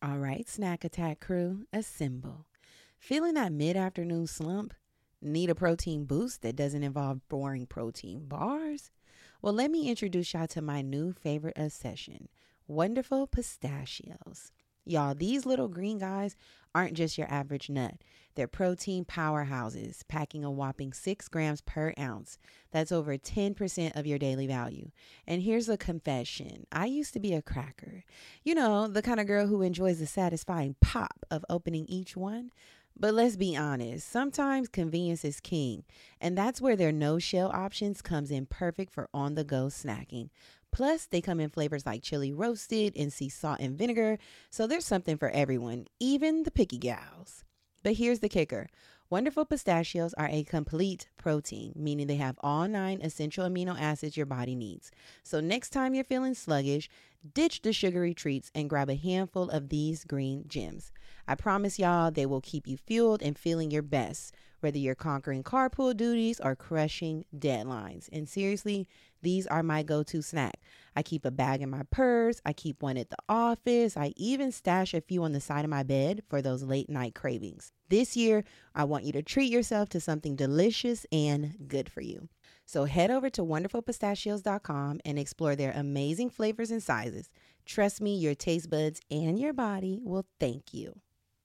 All right, Snack Attack crew, assemble. Feeling that mid-afternoon slump? Need a protein boost that doesn't involve boring protein bars? Well, let me introduce y'all to my new favorite obsession, Wonderful Pistachios. Y'all, these little green guys aren't just your average nut. They're protein powerhouses, packing a whopping 6 grams per ounce. That's over 10% of your daily value. And here's a confession. I used to be a cracker. You know, the kind of girl who enjoys the satisfying pop of opening each one. But let's be honest, sometimes convenience is king. And that's where their no-shell options comes in perfect for on-the-go snacking. Plus, they come in flavors like chili roasted and sea salt and vinegar. So there's something for everyone, even the picky gals. But here's the kicker. Wonderful Pistachios are a complete protein, meaning they have all 9 essential amino acids your body needs. So next time you're feeling sluggish, ditch the sugary treats and grab a handful of these green gems. I promise y'all they will keep you fueled and feeling your best, whether you're conquering carpool duties or crushing deadlines. And seriously, these are my go-to snack. I keep a bag in my purse. I keep one at the office. I even stash a few on the side of my bed for those late night cravings. This year, I want you to treat yourself to something delicious and good for you. So head over to wonderfulpistachios.com and explore their amazing flavors and sizes. Trust me, your taste buds and your body will thank you.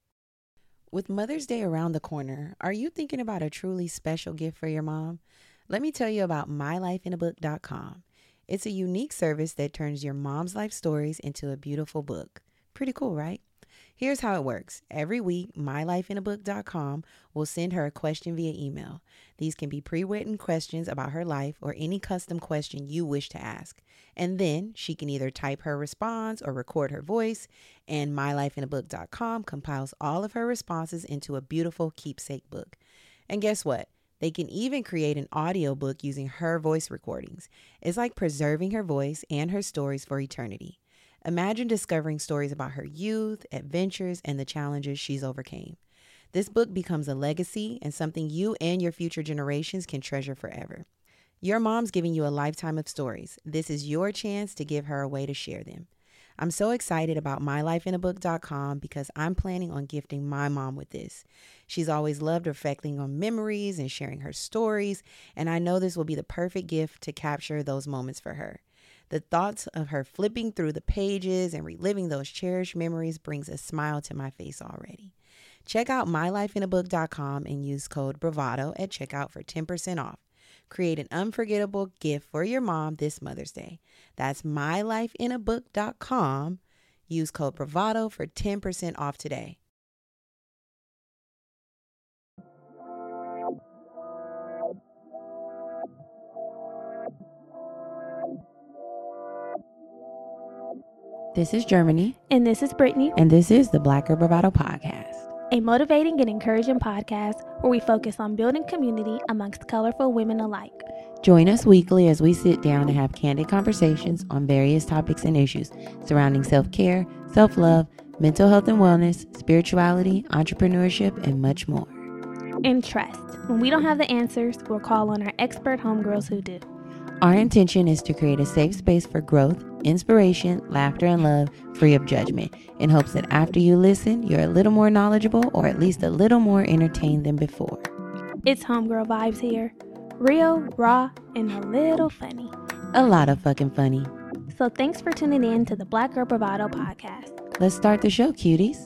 With Mother's Day around the corner, are you thinking about a truly special gift for your mom? Let me tell you about mylifeinabook.com. It's a unique service that turns your mom's life stories into a beautiful book. Pretty cool, right? Here's how it works. Every week, mylifeinabook.com will send her a question via email. These can be pre-written questions about her life or any custom question you wish to ask. And then she can either type her response or record her voice, and mylifeinabook.com compiles all of her responses into a beautiful keepsake book. And guess what? They can even create an audiobook using her voice recordings. It's like preserving her voice and her stories for eternity. Imagine discovering stories about her youth, adventures, and the challenges she's overcame. This book becomes a legacy and something you and your future generations can treasure forever. Your mom's giving you a lifetime of stories. This is your chance to give her a way to share them. I'm so excited about mylifeinabook.com because I'm planning on gifting my mom with this. She's always loved reflecting on memories and sharing her stories, and I know this will be the perfect gift to capture those moments for her. The thoughts of her flipping through the pages and reliving those cherished memories brings a smile to my face already. Check out mylifeinabook.com and use code BRAVADO at checkout for 10% off. Create an unforgettable gift for your mom this Mother's Day. That's mylifeinabook.com. Use code BRAVADO for 10% off today. This is Germany. And this is Brittany. And this is the Black Girl Bravado Podcast. A motivating and encouraging podcast where we focus on building community amongst colorful women alike. Join us weekly as we sit down and have candid conversations on various topics and issues surrounding self-care, self-love, mental health and wellness, spirituality, entrepreneurship, and much more. And trust, when we don't have the answers, we'll call on our expert homegirls who do. Our intention is to create a safe space for growth, inspiration, laughter, and love, free of judgment, in hopes that after you listen, you're a little more knowledgeable or at least a little more entertained than before. It's homegirl vibes here. Real, raw, and a little funny. A lot of fucking funny. So thanks for tuning in to the Black Girl Bravado Podcast. Let's start the show, cuties.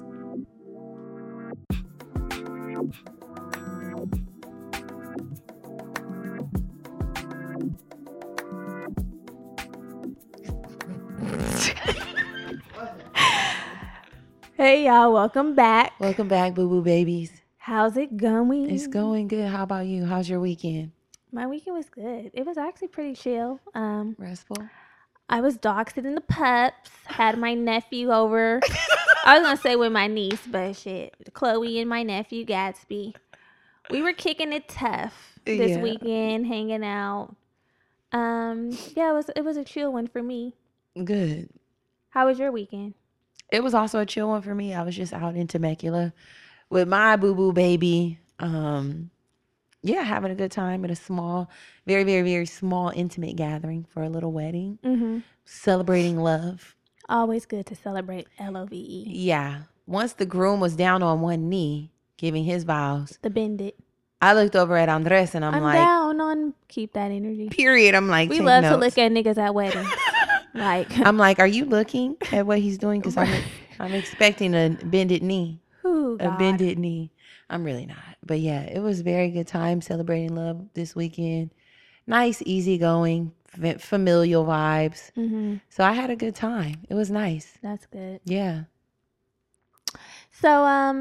Hey y'all, welcome back. Welcome back, boo-boo babies. How's it going? It's going good. How about you? How's your weekend? My weekend was good. It was actually pretty chill. Restful? I was dog sitting the pups, had my nephew over. I was going to say with my niece, but shit. Chloe and my nephew, Gatsby. We were kicking it tough this weekend, hanging out. Yeah, it was a chill one for me. Good. How was your weekend? It was also a chill one for me. I was just out in Temecula with my boo-boo baby. Having a good time at a small, very, very, very small, intimate gathering for a little wedding. Mm-hmm. Celebrating love. Always good to celebrate LOVE. Yeah. Once the groom was down on one knee giving his vows, The bend it. I looked over at Andres and I'm like, down on. Keep that energy. period. I'm like, We take love notes. to look at niggas at weddings. Like, I'm like, are you looking at what he's doing? Because I'm expecting a bended knee. ooh, A God. bended knee. I'm really not. But yeah, it was a very good time celebrating love this weekend. Nice, easygoing, familial vibes. Mm-hmm. So I had a good time. It was nice. That's good. Yeah. So,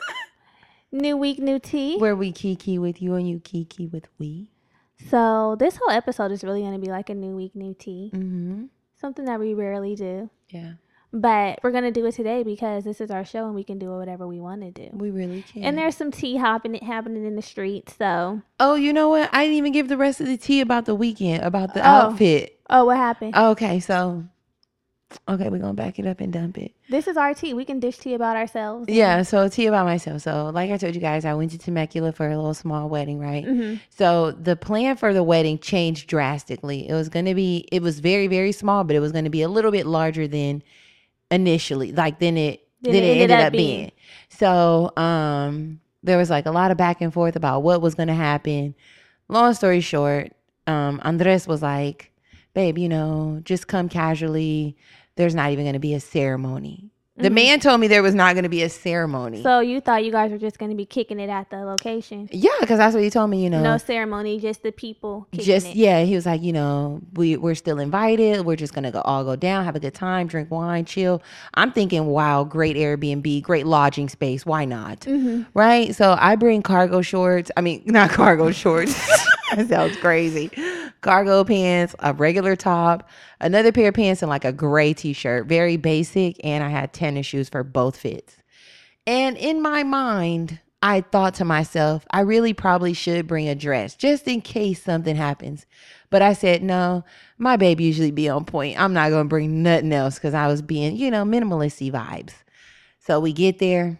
new week, new tea. Where we kiki with you and you kiki with we. So this whole episode is really going to be like a new week, new tea. Mm-hmm. Something that we rarely do. Yeah. But we're going to do it today because this is our show and we can do whatever we want to do. We really can. And there's some tea happening in the street, so. Oh, you know what? I didn't even give the rest of the tea about the weekend, about the outfit. Oh, what happened? Okay, so. Okay, we're going to back it up and dump it. This is our tea. We can dish tea about ourselves. Yeah, so tea about myself. So like I told you guys, I went to Temecula for a little small wedding, right? Mm-hmm. So the plan for the wedding changed drastically. It was very, very small, but it was going to be a little bit larger than initially, like than it ended up being. So there was like a lot of back and forth about what was going to happen. Long story short, Andres was like, babe, just come casually. There's not even going to be a ceremony. The man told me there was not going to be a ceremony. So you thought you guys were just going to be kicking it at the location? Yeah, because that's what he told me, No ceremony, just the people kicking it. Yeah, he was like, we're still invited. We're just going to all go down, have a good time, drink wine, chill. I'm thinking, wow, great Airbnb, great lodging space. Why not? Mm-hmm. Right? So I bring cargo shorts. I mean, not cargo shorts. That sounds crazy. Cargo pants, a regular top, another pair of pants, and like a gray t-shirt. Very basic. And I had tennis shoes for both fits. And in my mind, I thought to myself, I really probably should bring a dress just in case something happens. But I said, no, my babe usually be on point. I'm not going to bring nothing else because I was being, minimalist-y vibes. So we get there.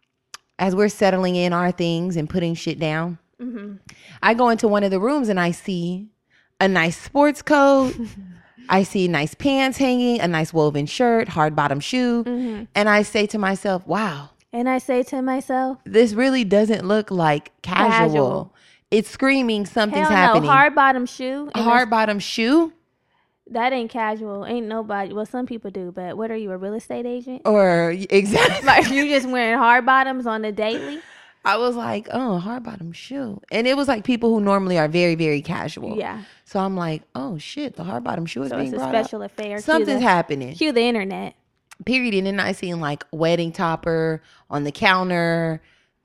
As we're settling in our things and putting shit down, Mm-hmm. I go into one of the rooms and I see a nice sports coat. I see nice pants hanging, a nice woven shirt, hard bottom shoe. Mm-hmm. And I say to myself, wow. And I say to myself, This really doesn't look like casual. It's screaming something's happening. No, hard bottom shoe. Hard bottom shoe? That ain't casual. Ain't nobody. Well, some people do, but what are you, a real estate agent? Or exactly. Like you just wearing hard bottoms on the daily? I was like, oh, hard bottom shoe. And it was like people who normally are very, very casual. Yeah. So I'm like, oh shit, the hard bottom shoe is being it's a brought special up. affair. Something's happening. Cue the internet. Period. And then I seen like wedding topper on the counter.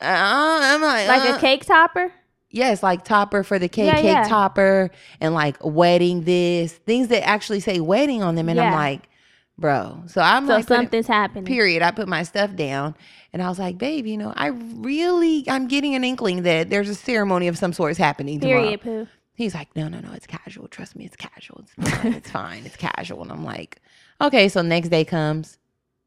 I'm like a cake topper? Yes, like topper for the cake, Yeah. topper, and like wedding this. Things that actually say wedding on them. And I'm like, bro. So I'm So like, something's happening. Period. I put my stuff down and I was like, babe, I'm getting an inkling that there's a ceremony of some sort happening tomorrow. Period, poo. He's like, no, it's casual. Trust me, it's casual. It's fine. It's fine. It's casual. And I'm like, okay. So next day comes.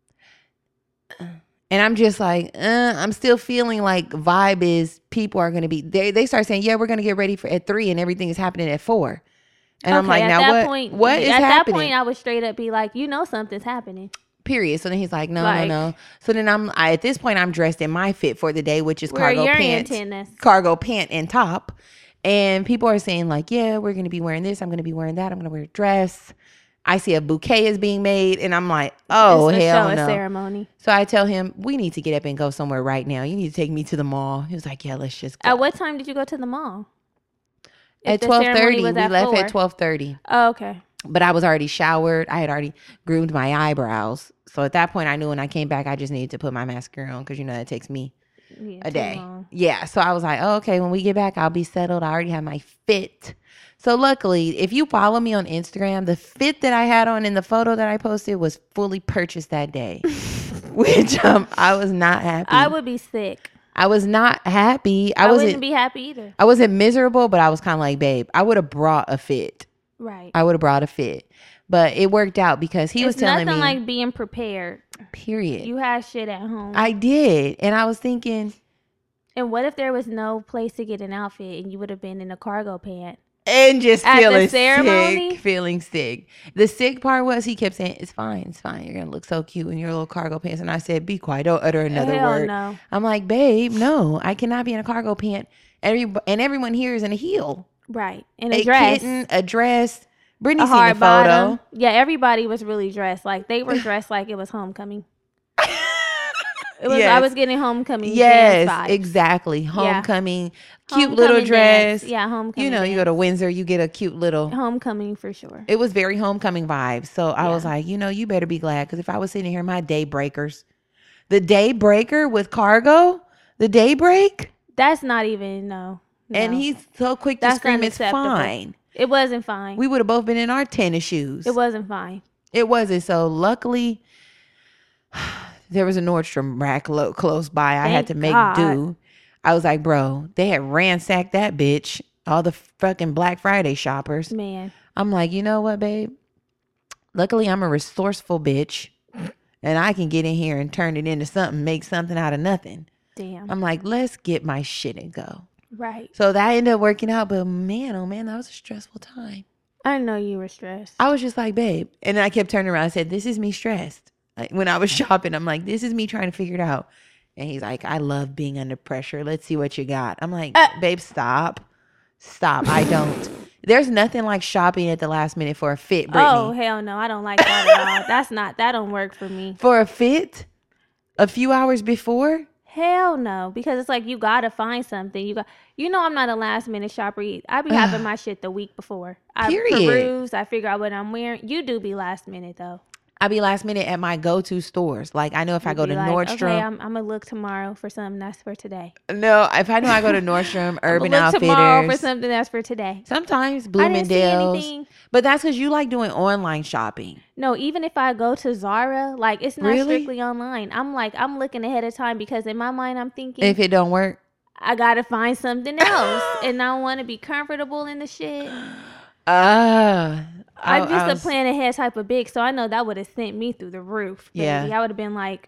And I'm just like, I'm still feeling like vibe is people are going to be, they start saying, yeah, we're going to get ready at 3 and everything is happening at 4. And I'm like, now what is happening? At that point, I would straight up be like, something's happening. Period. So then he's like, no. So then at this point, I'm dressed in my fit for the day, which is cargo pant and top. And people are saying like, yeah, we're going to be wearing this. I'm going to be wearing that. I'm going to wear a dress. I see a bouquet is being made. And I'm like, oh, hell no. A ceremony. So I tell him, we need to get up and go somewhere right now. You need to take me to the mall. He was like, yeah, let's just go. At what time did you go to the mall? At 12:30. We left at 12:30. Oh, okay. But I was already showered. I had already groomed my eyebrows. So at that point, I knew when I came back, I just needed to put my mascara on because, that takes me a day. Long. Yeah. So I was like, oh, okay, when we get back, I'll be settled. I already have my fit. So luckily, if you follow me on Instagram, the fit that I had on in the photo that I posted was fully purchased that day, which I was not happy. I would be sick. I was not happy. I wouldn't be happy either. I wasn't miserable, but I was kind of like, babe, I would have brought a fit. Right. I would have brought a fit. But it worked out because he was telling me. It's nothing like being prepared. Period. You had shit at home. I did. And I was thinking. And what if there was no place to get an outfit and you would have been in a cargo pant? And just At the feeling ceremony? sick, feeling sick. The sick part was he kept saying, it's fine, it's fine. You're going to look so cute in your little cargo pants. And I said, be quiet. Don't utter another Hell word. no. I'm like, babe, no, I cannot be in a cargo pant. And everyone here is in a heel. Right. In a dress. Kitten, a dress. Brittany A seen the hard photo. bottom. Yeah, everybody was really dressed. Like, they were dressed like it was homecoming. It was. Yes. I was getting homecoming Yes, dance vibes. exactly. Homecoming, cute Homecoming little dance. dress. Yeah, homecoming. You know, you go to Windsor, you get a cute little. homecoming for sure. It was very homecoming vibes. So I was Yeah. like, you better be glad. Because if I was sitting here, in my Daybreakers, the Daybreaker with cargo, the Daybreak, That's not even no. and he's so quick to That's scream, it's unacceptable. fine. It wasn't fine. We would have both been in our tennis shoes. It wasn't fine. It wasn't. So luckily, there was a Nordstrom rack close by. I had Thank to make God. do. I was like, bro, they had ransacked that bitch. All the fucking Black Friday shoppers. Man. I'm like, you know what, babe? Luckily, I'm a resourceful bitch. And I can get in here and turn it into something, make something out of nothing. Damn. I'm like, let's get my shit and go. Right. So that ended up working out. But man, oh man, that was a stressful time. I know you were stressed. I was just like, babe. And then I kept turning around and said, this is me stressed. Like, when I was shopping, I'm like, this is me trying to figure it out. And he's like, I love being under pressure. Let's see what you got. I'm like, babe, stop. Stop. I don't. There's nothing like shopping at the last minute for a fit, Brittany. Oh, hell no. I don't like that at all. That don't work for me. For a fit? A few hours before? Hell no. Because it's like you gotta find something. I'm not a last minute shopper. I be having my shit the week before. I Period. peruse, I figure out what I'm wearing. You do be last minute though. I be last minute at my go-to stores. Like, I know if I go to Nordstrom. Okay, I'm gonna look tomorrow for something that's for today. No, if I know I go to Nordstrom, Urban look tomorrow for Outfitters. something that's for today. Sometimes I didn't see Bloomingdale's. anything. But that's because you like doing online shopping. No, even if I go to Zara, like it's not Really? strictly online. I'm looking ahead of time because in my mind I'm thinking If it don't work. I gotta find something else, and I want to be comfortable in the shit. I'm just a plan ahead type of big, so I know that would have sent me through the roof. Baby. Yeah. I would have been like,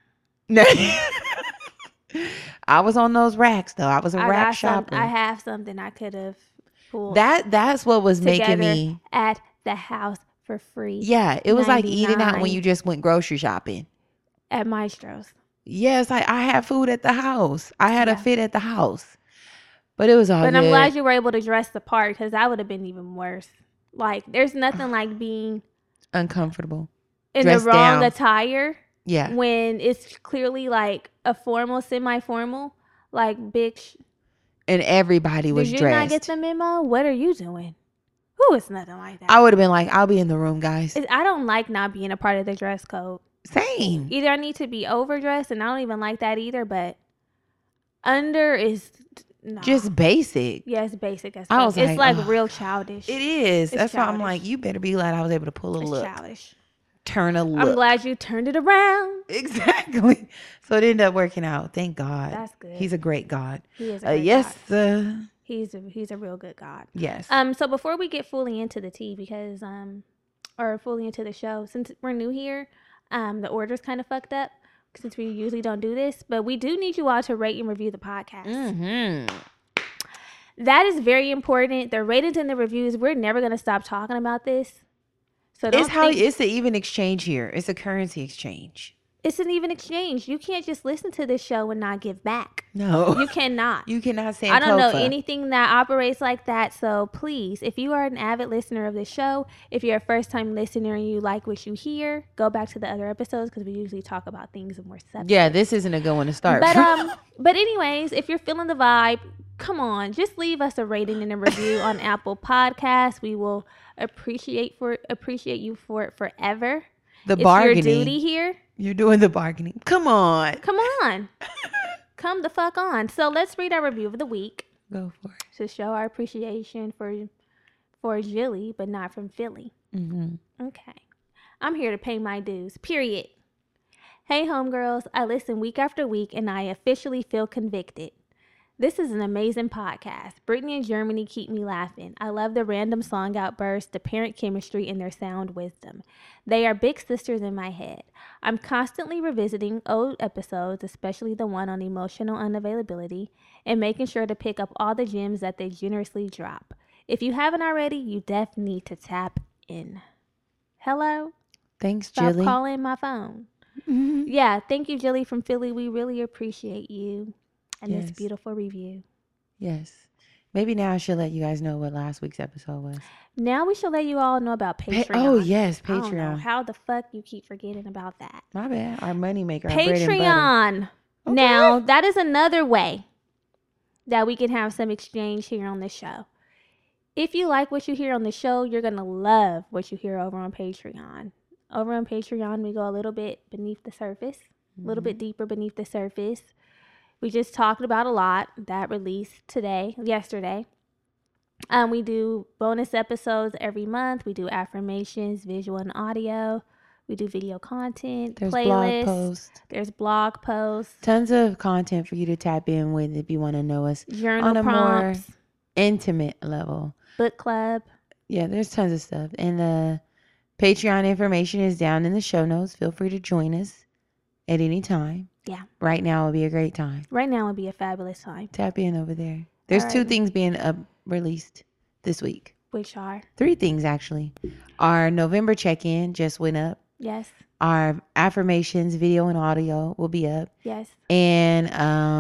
I was on those racks though. I was a I rack got shopper. I have something I could have pulled That's what was making together me. at the house for free. Yeah, it was like eating out when 99. you just went grocery shopping. At Maestro's. Yes, I had food at the house. I had a Yeah. fit at the house. But it was all But good. I'm glad you were able to dress the part because that would have been even worse. Like, there's nothing like being Uncomfortable. in Dressed the wrong down. attire Yeah. when it's clearly like a formal, semi-formal. Like, bitch, And everybody was did you not get dressed. the memo? What are you doing? Who is nothing like that? I would have been like, I'll be in the room, guys. I don't like not being a part of the dress code. Same. Either I need to be overdressed, and I don't even like that either, but under is no. Just basic. Yeah, it's basic as I fuck. was It's like, like ugh. real childish. It is. It's That's why I'm childish. like, you better be glad I was able to pull a It's look. childish. Turn a look. I'm glad you turned it around. Exactly. So it ended up working out. Thank God. That's good. He's a great God. He is a great Yes. God. He's a real good God. Yes. So before we get fully into the tea, because or fully into the show, since we're new here, the order's kind of fucked up since we usually don't do this, but we do need you all to rate and review the podcast. Mm-hmm. That is very important. The ratings and the reviews, we're never gonna stop talking about this. So don't It's how think it's an even exchange here. It's a currency exchange. it's an even exchange. You can't just listen to this show and not give back. No. You cannot. You cannot say I don't know anything that operates like that. So please, if you are an avid listener of this show, if you're a first time listener and you like what you hear, go back to the other episodes because we usually talk about things more substance. Yeah, this isn't a good one to start. But anyways, if you're feeling the vibe, come on, just leave us a rating and a review on Apple Podcasts. We will appreciate you for it forever. The It's bargaining. your duty here. You're doing the bargaining. Come on. Come on. Come the fuck on. So let's read our review of the week Go for it. to show our appreciation for Jilly, but not from Philly. Mm-hmm. Okay. I'm here to pay my dues. Period. Hey, homegirls. I listen week after week, and I officially feel convicted. This is an amazing podcast. Brittany and Germany keep me laughing. I love the random song outbursts, the parent chemistry, and their sound wisdom. They are big sisters in my head. I'm constantly revisiting old episodes, especially the one on emotional unavailability, and making sure to pick up all the gems that they generously drop. If you haven't already, you definitely need to tap in. Hello? Thanks, Stop Jilly. calling my phone. Yeah, thank you, Jilly from Philly. We really appreciate you and this Yes. beautiful review. Yes. Maybe now I should let you guys know what last week's episode was. Now we should let you all know about Patreon. Oh, yes, I don't know Patreon. how the fuck you keep forgetting about that. My bad. Our moneymaker, our bread and butter. Patreon. Okay. Now, that is another way that we can have some exchange here on the show. If you like what you hear on the show, you're going to love what you hear over on Patreon. Over on Patreon, we go a little bit beneath the surface, a little bit deeper beneath the surface. We just talked about a lot that released yesterday. We do bonus episodes every month. We do affirmations, visual and audio. We do video content, There's playlists. blog posts. There's blog posts. Tons of content for you to tap in with if you want to know us Journal on a prompts. more intimate level. Book club. Yeah, there's tons of stuff. And the Patreon information is down in the show notes. Feel free to join us at any time. Yeah. Right now would be a great time. Right now would be a fabulous time. Tap in over there. There's All 2 right. things being released this week. Which are? 3 things, actually. Our November check-in just went up. Yes. Our affirmations, video and audio will be up. Yes. And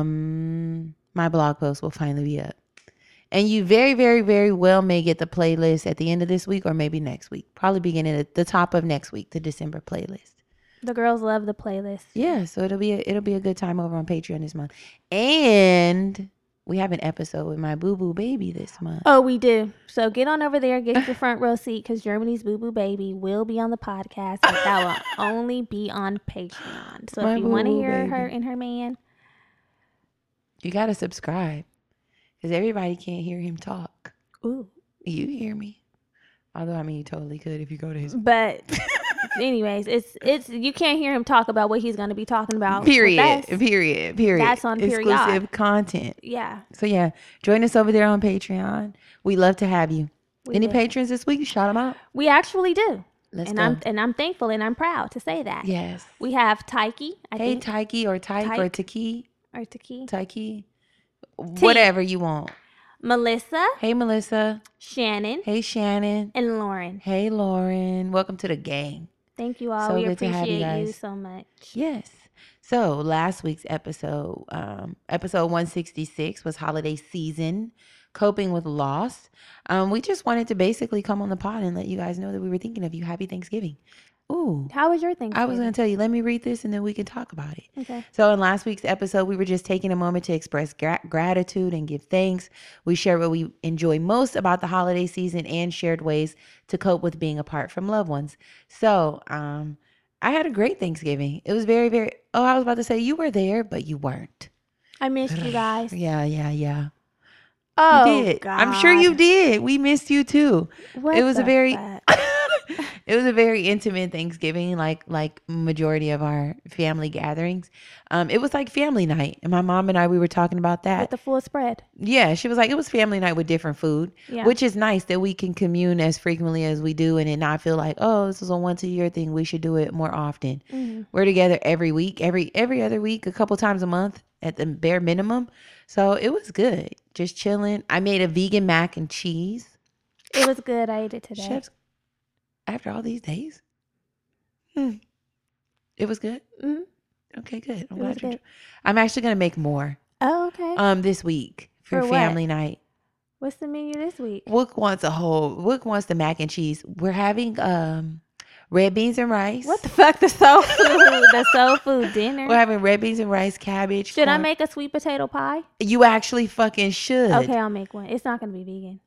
my blog post will finally be up. And you very, very, very well may get the playlist at the end of this week or maybe next week. Probably beginning at the top of next week, the December playlist. The girls love the playlist. Yeah, so it'll be a good time over on Patreon this month. And we have an episode with my boo-boo baby this month. Oh, we do. So get on over there, get your front row seat, because Germany's Boo Boo Baby will be on the podcast, but that will only be on Patreon. So My if you want to boo-boo hear baby. her and her man, You got to subscribe because everybody can't hear him talk. ooh. You hear me? Although, I mean, you totally could if you go to his... But anyways, it's you can't hear him talk about what he's going to be talking about. with Period. us. Period. That's on period. Exclusive content. Yeah. So, yeah, join us over there on Patreon. We love to have you. Any do. patrons this week? Shout them out. We actually do. Let's and go. I'm thankful and I'm proud to say that. Yes. We have Taiki, I Hey, think, Taiki or Tyke or Taki. or Taki, Taiki. Whatever you want. Melissa, Hey, Melissa. Shannon, Hey, Shannon. and Lauren. Hey, Lauren. Welcome to the gang. Thank you all. So We good to have you appreciate you guys. so much. Yes. So last week's episode, episode 166 was holiday season, coping with loss. We just wanted to basically come on the pod and let you guys know that we were thinking of you. Happy Thanksgiving. Ooh. How was your Thanksgiving? I was going to tell you, let me read this and then we can talk about it. Okay. So in last week's episode, we were just taking a moment to express gratitude and give thanks. We shared what we enjoy most about the holiday season and shared ways to cope with being apart from loved ones. So I had a great Thanksgiving. It was very, very, I was about to say you were there, but you weren't. I missed you guys. Yeah. Oh, You did. God. I'm sure you did. We missed you too. What It was a the very... fuck? It was a very intimate Thanksgiving, like majority of our family gatherings. It was like family night. And my mom and I, we were talking about that. With the full spread. Yeah, she was like, it was family night with different food, Yeah. which is nice that we can commune as frequently as we do and it not feel like, oh, this is a once a year thing. We should do it more often. Mm-hmm. We're together every week, every other week, a couple times a month at the bare minimum. So it was good. Just chilling. I made a vegan mac and cheese. It was good. I ate it today. Chef's after all these days. It was good. Mhm. Okay, good. It was good. I'm actually gonna make more Oh, okay. this week for For what? family night. What's the menu this week? Wook wants the mac and cheese. We're having red beans and rice. What the fuck? The soul food. The soul food dinner. We're having red beans and rice, cabbage. Should I corn. make a sweet potato pie? You actually fucking should. Okay, I'll make one. It's not going to be vegan.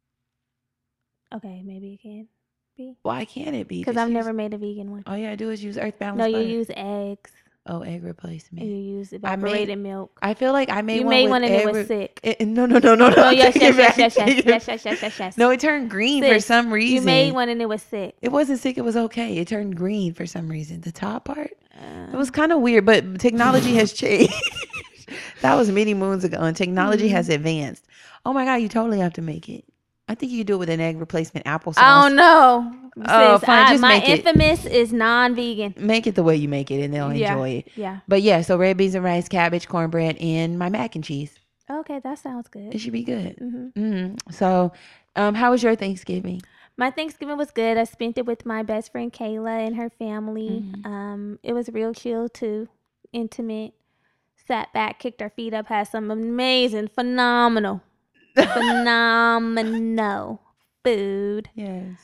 Okay, maybe it can be. Why can't it be? Because Just I've use- never made a vegan one. All you gotta do is use Earth Balance No, you butter. use eggs egg and replacement. you use I made- evaporated milk. I feel like I made You one. made with one and it every- was sick. No. Oh, yes, Take yes, it yes, back. yes, Take yes, it yes, back. yes, yes. No, it turned green for Sis, some reason. You made one and it was sick. It wasn't sick. It was okay. It turned green for some reason. The top part. It was kind of weird, but technology has changed. That was many moons ago, and technology has advanced. Oh my God, you totally have to make it. I think you could do it with an egg replacement applesauce. I don't know. Oh, fine, just my make it. infamous is non-vegan. Make it the way you make it, and they'll Yeah. enjoy it. Yeah. But yeah, so red beans and rice, cabbage, cornbread, and my mac and cheese. Okay, that sounds It good. should be good. Hmm. So How was your Thanksgiving? My Thanksgiving was good. I spent it with my best friend Kayla and her family. It was real chill too, intimate. Sat back, kicked our feet up, had some amazing, phenomenal food. Yes.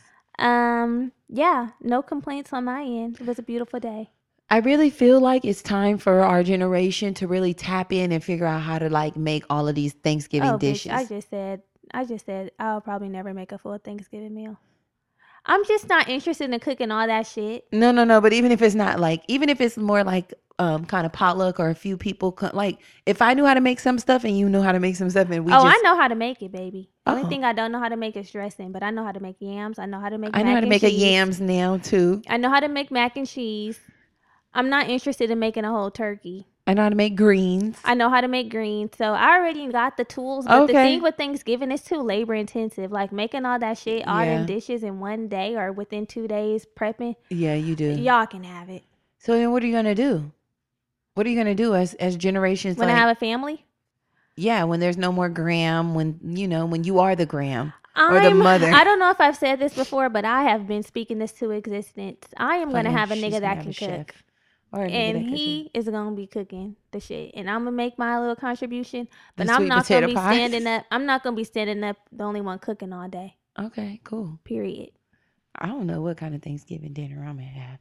Yeah, no complaints on my end. It was a beautiful day. I really feel like it's time for our generation to really tap in and figure out how to like make all of these Thanksgiving dishes. Bitch, I just said I'll probably never make a full Thanksgiving meal. I'm just not interested in cooking all that shit. No. But even if it's not like, even if it's more like kind of potluck or a few people, like if I knew how to make some stuff and you know how to make some stuff and I know how to make it, baby. The only thing I don't know how to make is dressing, but I know how to make yams. I know how to make. I know how to make a yams now too. I know how to make mac and cheese. I'm not interested in making a whole turkey. I know how to make greens. I know how to make greens. So I already got the tools. But the thing with Thanksgiving is too labor intensive. Like making all that shit, all them dishes in one day or within 2 days prepping. Yeah, you do. Y'all can have it. So then what are you going to do? What are you going to do as generations? When I have a family? Yeah, when there's no more Graham, when you are the Graham or the mother. I don't know if I've said this before, but I have been speaking this to existence. I am going to have a nigga that can cook. And he is going to be cooking the shit. And I'm going to make my little contribution. But I'm not going to be standing up. I'm not going to be standing up the only one cooking all day. Okay, cool. Period. I don't know what kind of Thanksgiving dinner I'm going to have.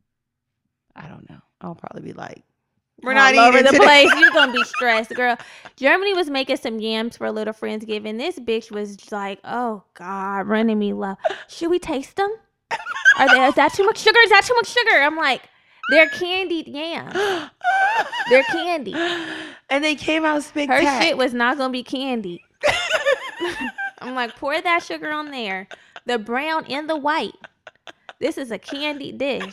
I don't know. I'll probably be like, we're not all over eating the today. place. You're going to be stressed, girl. Germany was making some yams for a little Friendsgiving. This bitch was like, oh, God, running me low. Should we taste them? Is that too much sugar? Is that too much sugar? I'm like, they're candied yams. They're candy. And they came out spectacular. Her shit was not going to be candied. I'm like, pour that sugar on there. The brown and the white. This is a candied dish.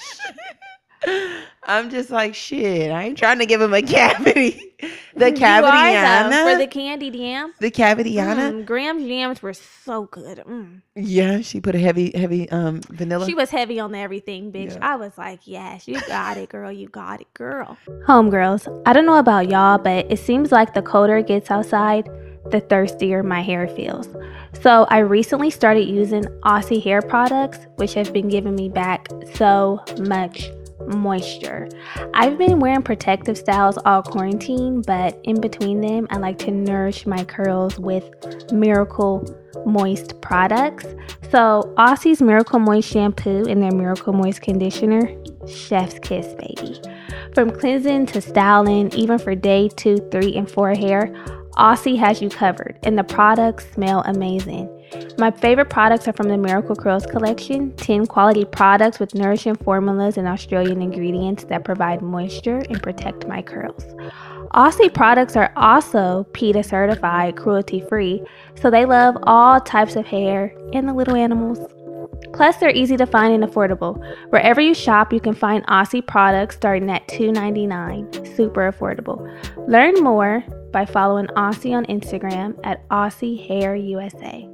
I'm just like, shit, I ain't trying to give him a cavity. The cavity-yana. For the candied yam. The cavity-yana. Graham's yams were so good. Yeah, she put a heavy vanilla. She was heavy on everything, bitch. Yeah. I was like, yes, you got it, girl. You got it, girl. Homegirls, I don't know about y'all, but it seems like the colder it gets outside, the thirstier my hair feels. So I recently started using Aussie hair products, which have been giving me back so much moisture. I've been wearing protective styles all quarantine, but in between them, I like to nourish my curls with Miracle Moist products. So Aussie's Miracle Moist shampoo and their Miracle Moist conditioner, chef's kiss, baby. From cleansing to styling, even for day 2, 3, and 4 hair, Aussie has you covered, and the products smell amazing. My favorite products are from the Miracle Curls collection, 10 quality products with nourishing formulas and Australian ingredients that provide moisture and protect my curls. Aussie products are also PETA certified, cruelty-free, so they love all types of hair and the little animals. Plus, they're easy to find and affordable. Wherever you shop, you can find Aussie products starting at $2.99. Super affordable. Learn more by following Aussie on Instagram at Aussie Hair USA.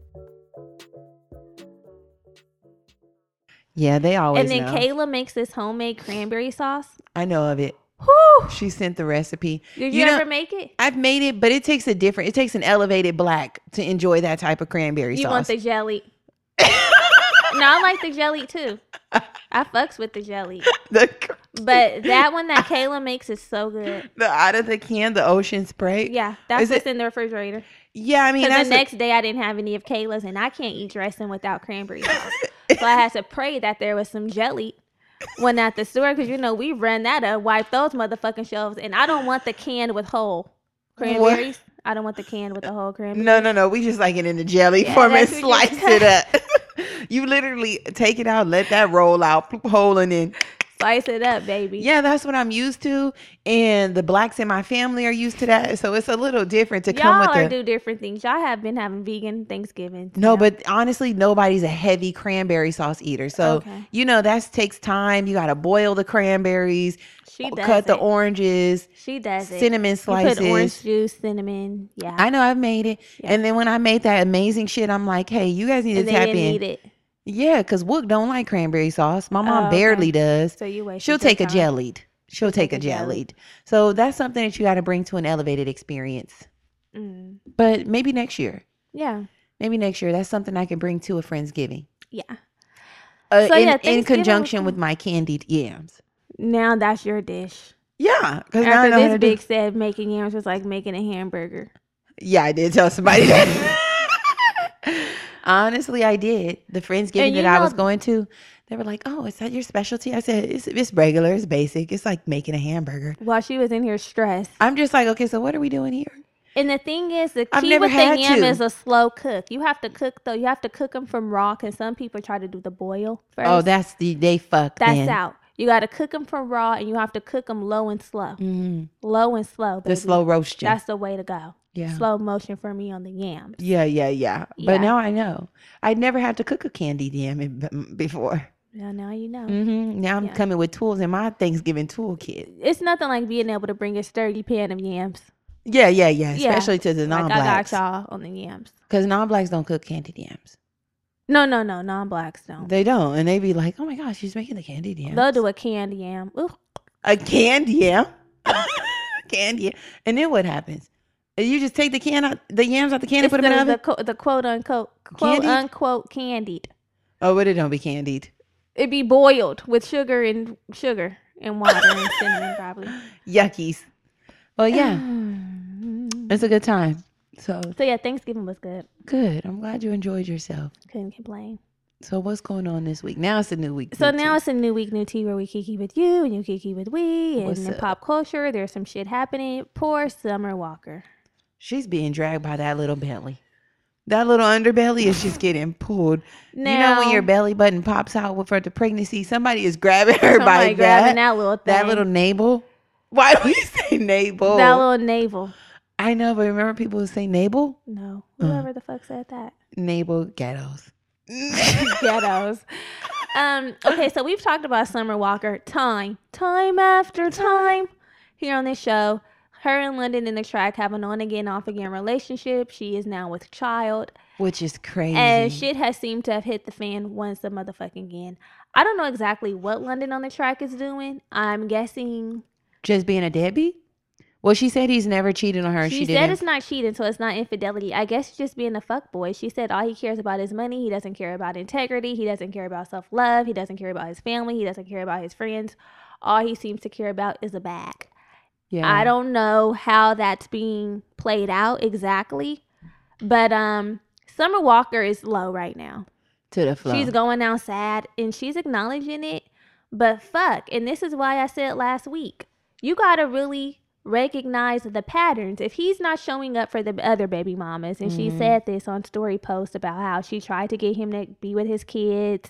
Yeah, they always know. And then Kayla makes this homemade cranberry sauce. I know of it. Whew. She sent the recipe. Did you ever make it? I've made it, but it takes an elevated black to enjoy that type of cranberry sauce. You want the jelly. No, I like the jelly too. I fucks with the jelly. But that one that Kayla makes is so good. The out of the can, the Ocean Spray. Yeah, that's what's in the refrigerator. Yeah, I mean, because the next day I didn't have any of Kayla's, and I can't eat dressing without cranberry sauce. So I had to pray that there was some jelly when at the store, because we run that up, wipe those motherfucking shelves, and I don't want the can with whole cranberries. What? I don't want the can with the whole cranberries. No. We just like it in the jelly form and slice it up. You literally take it out, let that roll out, hole and then slice it up, baby. Yeah, that's what I'm used to, and the blacks in my family are used to that, so it's a little different to come with Y'all do different things. Y'all have been having vegan Thanksgiving. No, but honestly, nobody's a heavy cranberry sauce eater, so that takes time. You gotta boil the cranberries. She does cut the oranges. She does cinnamon slices. You put orange juice, cinnamon. Yeah, I know. I've made it, and then when I made that amazing shit, I'm like, hey, you guys need to tap in. Eat it. Yeah, because Wook don't like cranberry sauce. My mom barely does. So you waste. She'll take a jellied. She'll take a jellied. So that's something that you got to bring to an elevated experience. But maybe next year. Yeah. Maybe next year. That's something I can bring to a Friendsgiving. Yeah. In Thanksgiving conjunction with my candied yams. Now that's your dish. Yeah, because now I know After how this to big said making yams was like making a hamburger. Yeah, I did tell somebody that. Honestly, I did. The Friendsgiving that I was going to, they were like, "Oh, is that your specialty?" I said, "It's regular. It's basic. It's like making a hamburger." While she was in here stressed. I'm just like, okay, so what are we doing here? And the thing is, the key with the yam is a slow cook. You have to cook though. You have to cook them from raw. Cause some people try to do the boil first. Oh, that's they fuck. That's out. You got to cook them from raw, and you have to cook them low and slow. Mm-hmm. Low and slow, baby. The slow roasting. That's the way to go. Yeah. Slow motion for me on the yams. Yeah. But now I know. I'd never had to cook a candied yam before. Yeah, now you know. Mm-hmm. Now I'm coming with tools in my Thanksgiving toolkit. It's nothing like being able to bring a sturdy pan of yams. Yeah. Especially to the non-blacks. I got y'all on the yams. Because non-blacks don't cook candied yams. No. Non-blacks don't. They don't. And they be like, oh my gosh, she's making the candied yams. They'll do a canned yam. Ooh. A canned yam? Canned yam. And then what happens? You just take the yams out the can and put them in the oven? The quote unquote candied. Oh, but it don't be candied. It'd be boiled with sugar and water and cinnamon probably. Yuckies. Well, yeah. It's a good time. So yeah, Thanksgiving was good. Good. I'm glad you enjoyed yourself. Couldn't complain. So what's going on this week? Now it's a new week. So now it's a new week, new tea, where we kiki with you and you kiki with we. And in pop culture, there's some shit happening. Poor Summer Walker. She's being dragged by that little belly. That little underbelly is just getting pulled. Now, you know when your belly button pops out for the pregnancy, somebody is grabbing her by grabbing that little thing. That little navel. Why do we say navel? That little navel. I know, but remember people who say navel? No. Whoever the fuck said that. Navel ghettos. Ghettos. Okay, so we've talked about Summer Walker time after time here on this show. Her and London in the track have an on again, off again relationship. She is now with child. Which is crazy. And shit has seemed to have hit the fan once a motherfucking again. I don't know exactly what London on the track is doing. I'm guessing. Just being a deadbeat? Well, she said he's never cheated on her. She said it's not cheating, so it's not infidelity. I guess just being a fuckboy. She said all he cares about is money. He doesn't care about integrity. He doesn't care about self-love. He doesn't care about his family. He doesn't care about his friends. All he seems to care about is a bag. Yeah. I don't know how that's being played out exactly, but Summer Walker is low right now. To the flow. She's going out sad, and she's acknowledging it, but fuck, and this is why I said last week, you gotta really recognize the patterns. If he's not showing up for the other baby mamas, and she said this on story post about how she tried to get him to be with his kids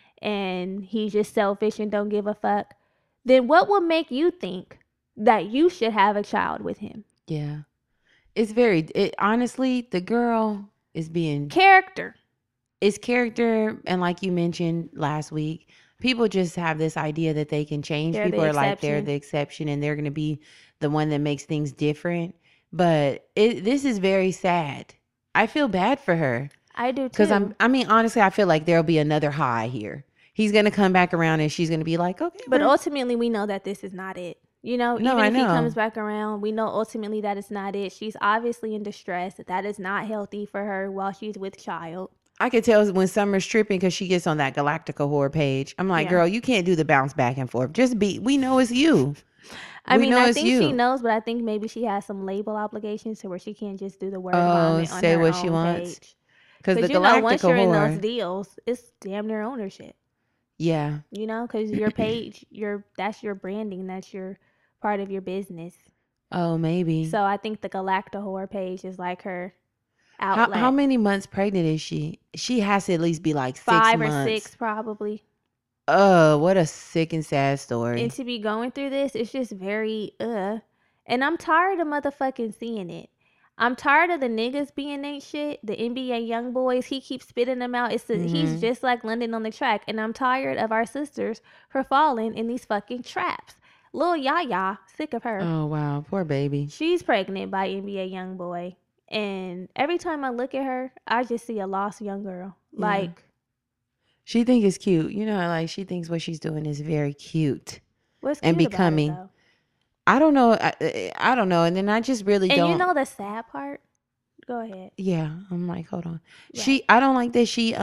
and he's just selfish and don't give a fuck, then what will make you think that you should have a child with him? Yeah. It's honestly, the girl is being character. It's character, and like you mentioned last week, people just have this idea that they can change. People are like they're the exception and they're going to be the one that makes things different. But this is very sad. I feel bad for her. I do too. Because honestly, I feel like there'll be another high here. He's going to come back around and she's going to be like, okay. But ultimately, we know that this is not it. You know, even if he comes back around, we know ultimately that it's not it. She's obviously in distress. That is not healthy for her while she's with child. I could tell when Summer's tripping because she gets on that Galactica whore page. I'm like, girl, you can't do the bounce back and forth. We know it's you. I think she knows, but I think maybe she has some label obligations to where she can't just do the word vomit on her own wants. Because the Galactica once you're in those deals, it's damn near ownership. Yeah. You know, because your page, that's your branding. That's your part of your business. Oh, maybe. So I think the Galactica whore page is like her outlet. How many months pregnant is she? She has to at least be like 6 5 months. 5 or 6 probably. Oh, what a sick and sad story. And to be going through this, it's just very And I'm tired of motherfucking seeing it. I'm tired of the niggas being ain't shit. The NBA young boys, he keeps spitting them out. He's just like London on the track. And I'm tired of our sisters for falling in these fucking traps. Lil Yaya, sick of her. Oh, wow. Poor baby. She's pregnant by NBA young boy. And every time I look at her, I just see a lost young girl. Yeah. Like, she think it's cute. You know, like she thinks what she's doing is very cute. What's cute and becoming. About it, I don't know. I don't know. And then I just really don't. And you know the sad part? Go ahead. Yeah, I'm like, hold on. Right. I don't like that she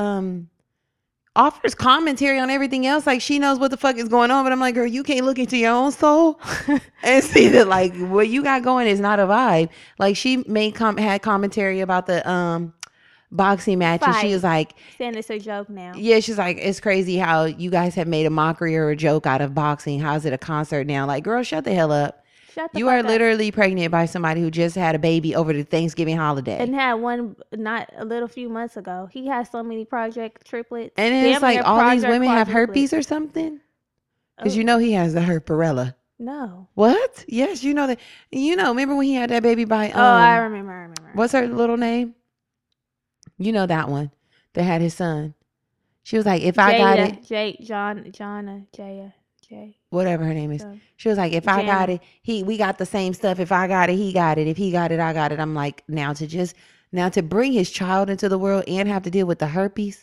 offers commentary on everything else. Like she knows what the fuck is going on, but I'm like, girl, you can't look into your own soul and see that like what you got going is not a vibe. Like she had commentary about the boxing match, and she was like, saying it's a joke now. yeah, she's like, it's crazy how you guys have made a mockery or a joke out of boxing. How's it a concert now? Like, girl, shut the hell up. You are literally pregnant by somebody who just had a baby over the Thanksgiving holiday. And had one not a little few months ago. He has so many project triplets. And then it's like all these women have herpes or something. Because you know he has the herperella. No. What? Yes, you know that. You know, remember when he had that baby by I remember. What's her little name? You know that one that had his son. She was like, if I got it. Jaya. Whatever her name is. She was like, if I got it, we got the same stuff. If I got it, he got it. If he got it, I got it. I'm like, now to bring his child into the world and have to deal with the herpes.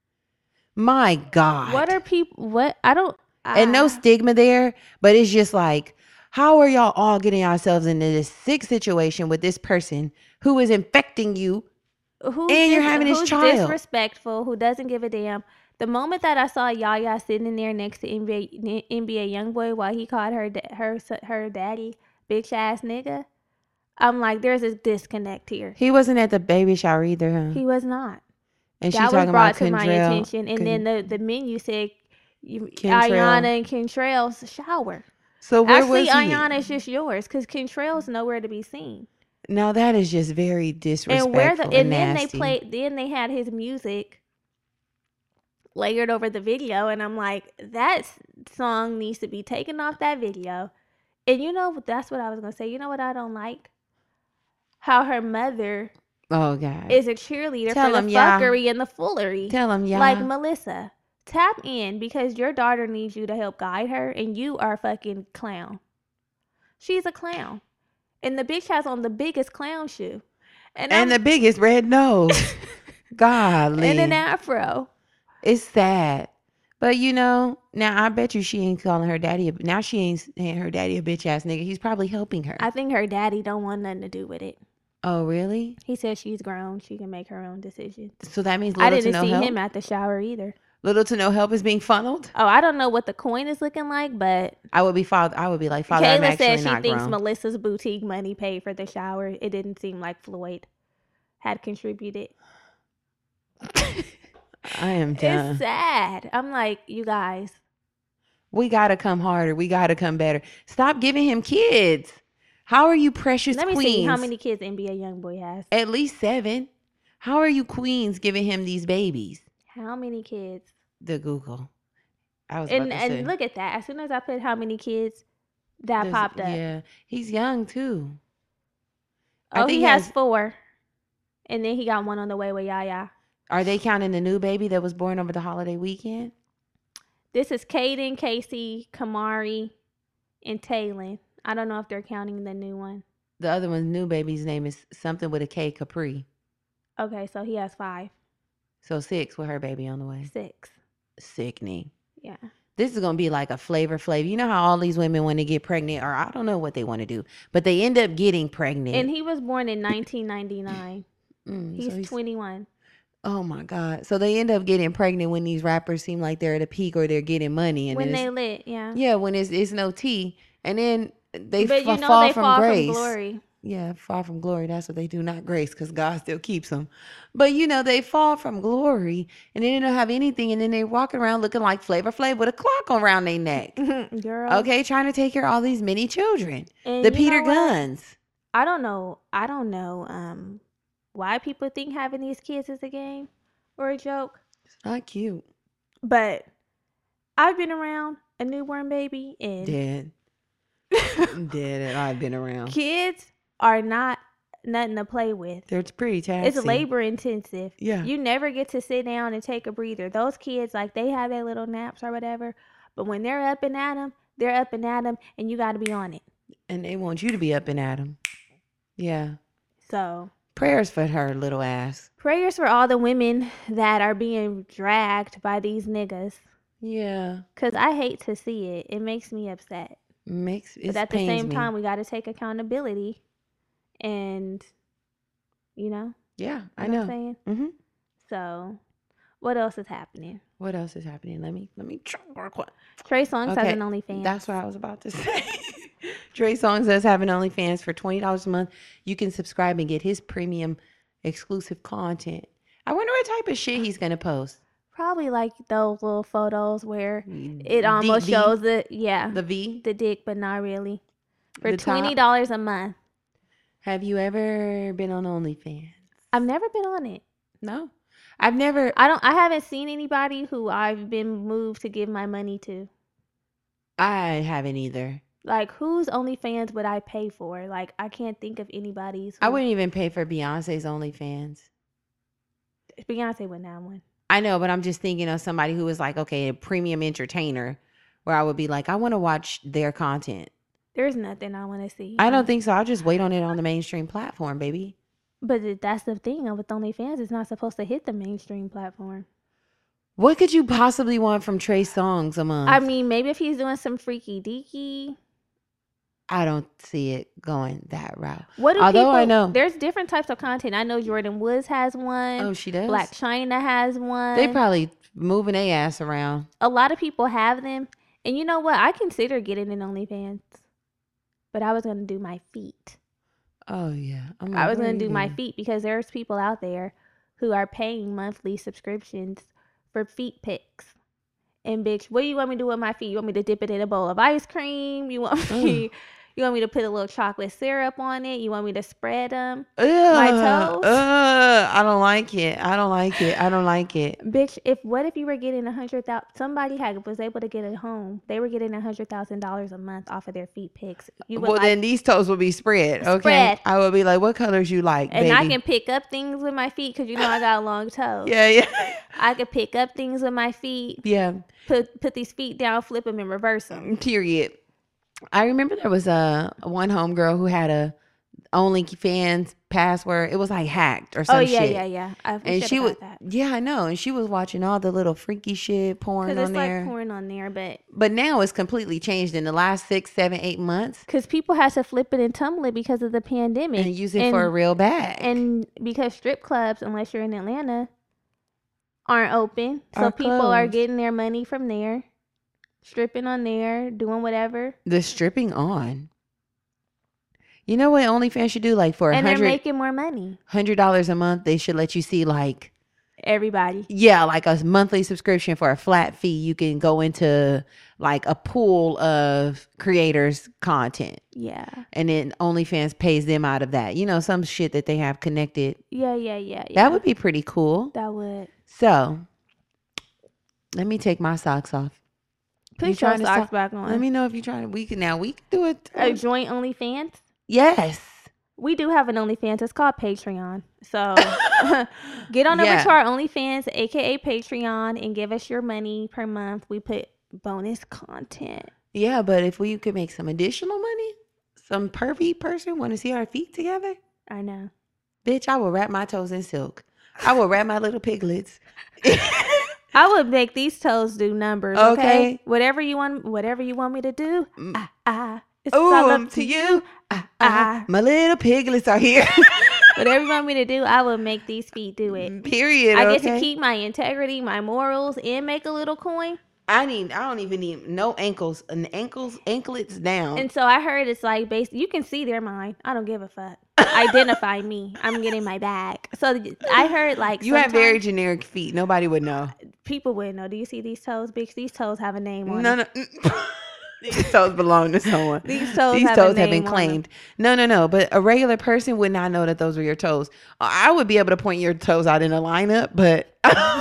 My God. What are people, what? I don't. And no stigma there, but it's just like, how are y'all all getting yourselves into this sick situation with this person who is infecting you and you're having his child? Who's disrespectful, who doesn't give a damn. The moment that I saw Yaya sitting in there next to NBA YoungBoy while he called her daddy bitch ass nigga, I'm like, there's a disconnect here. He wasn't at the baby shower either, huh? He was not. And that was brought to my attention. And then the menu said Ayana and Kentrell's shower. So where was he? Actually, Ayana is just yours because Kentrell's nowhere to be seen. No, that is just very disrespectful and nasty. Then they had his music layered over the video, and I'm like, that song needs to be taken off that video. And you know, that's what I was gonna say. You know what I don't like? How her mother, oh God, is a cheerleader for the fuckery and the foolery. Tell him, yeah. Like, Melissa, tap in because your daughter needs you to help guide her, and you are a fucking clown. She's a clown, and the bitch has on the biggest clown shoe, and the biggest red nose. Golly, and an afro. It's sad. But you know, now I bet you she ain't calling her daddy. Now she ain't saying her daddy a bitch ass nigga. He's probably helping her. I think her daddy don't want nothing to do with it. Oh, really? He says she's grown. She can make her own decisions. So that means little to no help? I didn't see him at the shower either. Little to no help is being funneled? Oh, I don't know what the coin is looking like, but I would be like, Father, Kayla I'm actually said not she thinks grown. Melissa's boutique money paid for the shower. It didn't seem like Floyd had contributed. I am done. It's sad. I'm like, you guys. We got to come harder. We got to come better. Stop giving him kids. How are you precious queens? Let me see how many kids NBA YoungBoy has. At least 7. How are you queens giving him these babies? How many kids? The Google. I was and look at that. As soon as I put how many kids, that popped up. Yeah. He's young too. Oh, he has 4. And then he got one on the way with Yaya. Are they counting the new baby that was born over the holiday weekend? This is Caden, Casey, Kamari, and Taylin. I don't know if they're counting the new one. The other one's new baby's name is something with a K, Capri. Okay, so he has 5. So 6 with her baby on the way. 6. Sickening. Yeah. This is going to be like a Flavor Flav. You know how all these women want to get pregnant, or I don't know what they want to do, but they end up getting pregnant. And he was born in 1999. He's 21. Oh my God. So they end up getting pregnant when these rappers seem like they're at a peak or they're getting money. And when they lit, yeah. Yeah, when it's no tea. And then they fall from glory. Yeah, fall from glory. That's what they do, not grace, because God still keeps them. But, you know, they fall from glory and they don't have anything. And then they walking around looking like Flavor Flav with a clock around their neck. Girl. Okay, trying to take care of all these mini children. And the Peter Guns. I don't know why people think having these kids is a game or a joke. It's not cute. But I've been around a newborn baby and Dead. And I've been around. Kids are not nothing to play with. They're pretty taxing. It's labor intensive. Yeah. You never get to sit down and take a breather. Those kids, like, they have their little naps or whatever, but when they're up and at them, they're up and at them, and you got to be on it. And they want you to be up and at them. Yeah. So prayers for her little ass. Prayers for all the women that are being dragged by these niggas. Yeah. Because I hate to see it. It makes me upset. But at the same time, we got to take accountability and You know? Yeah, I What know. I'm saying? Mm-hmm. So, what else is happening? What else is happening? Let me check real quick. Trey Songz has Okay, an OnlyFans. that's what I was about to say. Trey Songz does have an OnlyFans for $20 a month. You can subscribe and get his premium exclusive content. I wonder what type of shit he's gonna post. Probably like those little photos where it almost shows the V, the dick, but not really. For the top. $20 a month. Have you ever been on OnlyFans? I've never been on it. No, I've never. I haven't seen anybody who I've been moved to give my money to. I haven't either. Like, whose OnlyFans would I pay for? Like, I can't think of anybody's. I wouldn't even pay for Beyonce's OnlyFans. Beyonce wouldn't have one. I know, but I'm just thinking of somebody who is like, okay, a premium entertainer, where I would be like, I want to watch their content. There's nothing I want to see. I don't think so. I'll just wait on it on the mainstream platform, baby. But that's the thing with OnlyFans. It's not supposed to hit the mainstream platform. What could you possibly want from Trey Songz a month? I mean, maybe if he's doing some freaky deaky. I don't see it going that route. What do Although people, I know there's different types of content. I know Jordan Woods has one. Oh, she does? Black China has one. They probably moving their ass around. A lot of people have them. And you know what? I consider getting an OnlyFans. But I was going to do my feet. Oh, yeah. I was going to do my feet because there's people out there who are paying monthly subscriptions for feet pics. And bitch, what do you want me to do with my feet? You want me to dip it in a bowl of ice cream? You want me to put a little chocolate syrup on it? You want me to spread them? My toes? I don't like it. I don't like it. Bitch, what if you were getting 100,000? Somebody was able to get a home. They were getting $100,000 a month off of their feet pics. Then these toes will be spread. Okay, I will be like, what colors you like, and baby? I can pick up things with my feet because I got long toes. Yeah. I could pick up things with my feet. Yeah. Put these feet down, flip them, and reverse them. Period. I remember there was one homegirl who had a OnlyFans password. It was like hacked or some shit. Yeah. And she was, yeah, I know. And she was watching all the little freaky shit porn on there. Like porn on there, but now it's completely changed in the last 6, 7, 8 months. Because people had to flip it and tumble it because of the pandemic and use it for a real bag. And because strip clubs, unless you're in Atlanta, aren't open, so people are getting their money from there. Stripping on there, doing whatever. The stripping on. You know what OnlyFans should do? Like for and they're making more money. $100 a month, they should let you see like everybody. Yeah, like a monthly subscription for a flat fee. You can go into like a pool of creators' content. Yeah. And then OnlyFans pays them out of that. You know, some shit that they have connected. Yeah. That would be pretty cool. That would. So, let me take my socks off. Put your socks back on. Let me know if you're trying. We can do it. A joint OnlyFans? Yes. We do have an OnlyFans. It's called Patreon. So get on over to our OnlyFans, aka Patreon, and give us your money per month. We put bonus content. Yeah, but if we could make some additional money, some pervy person want to see our feet together. I know. Bitch, I will wrap my toes in silk. I will wrap my little piglets. I would make these toes do numbers. Okay. Whatever you want me to do. It's all up to you. My little piglets are here. Whatever you want me to do, I will make these feet do it. Period. I get to keep my integrity, my morals, and make a little coin. I don't even need no ankles. Anklets down. And so I heard it's like you can see they're mine. I don't give a fuck. Identify me. I'm getting my bag. So I heard like you have very generic feet. Nobody would know. People wouldn't know. Do you see these toes, bitch? These toes have a name on them. No. These toes belong to someone. These toes have been claimed. No. But a regular person would not know that those were your toes. I would be able to point your toes out in a lineup, but.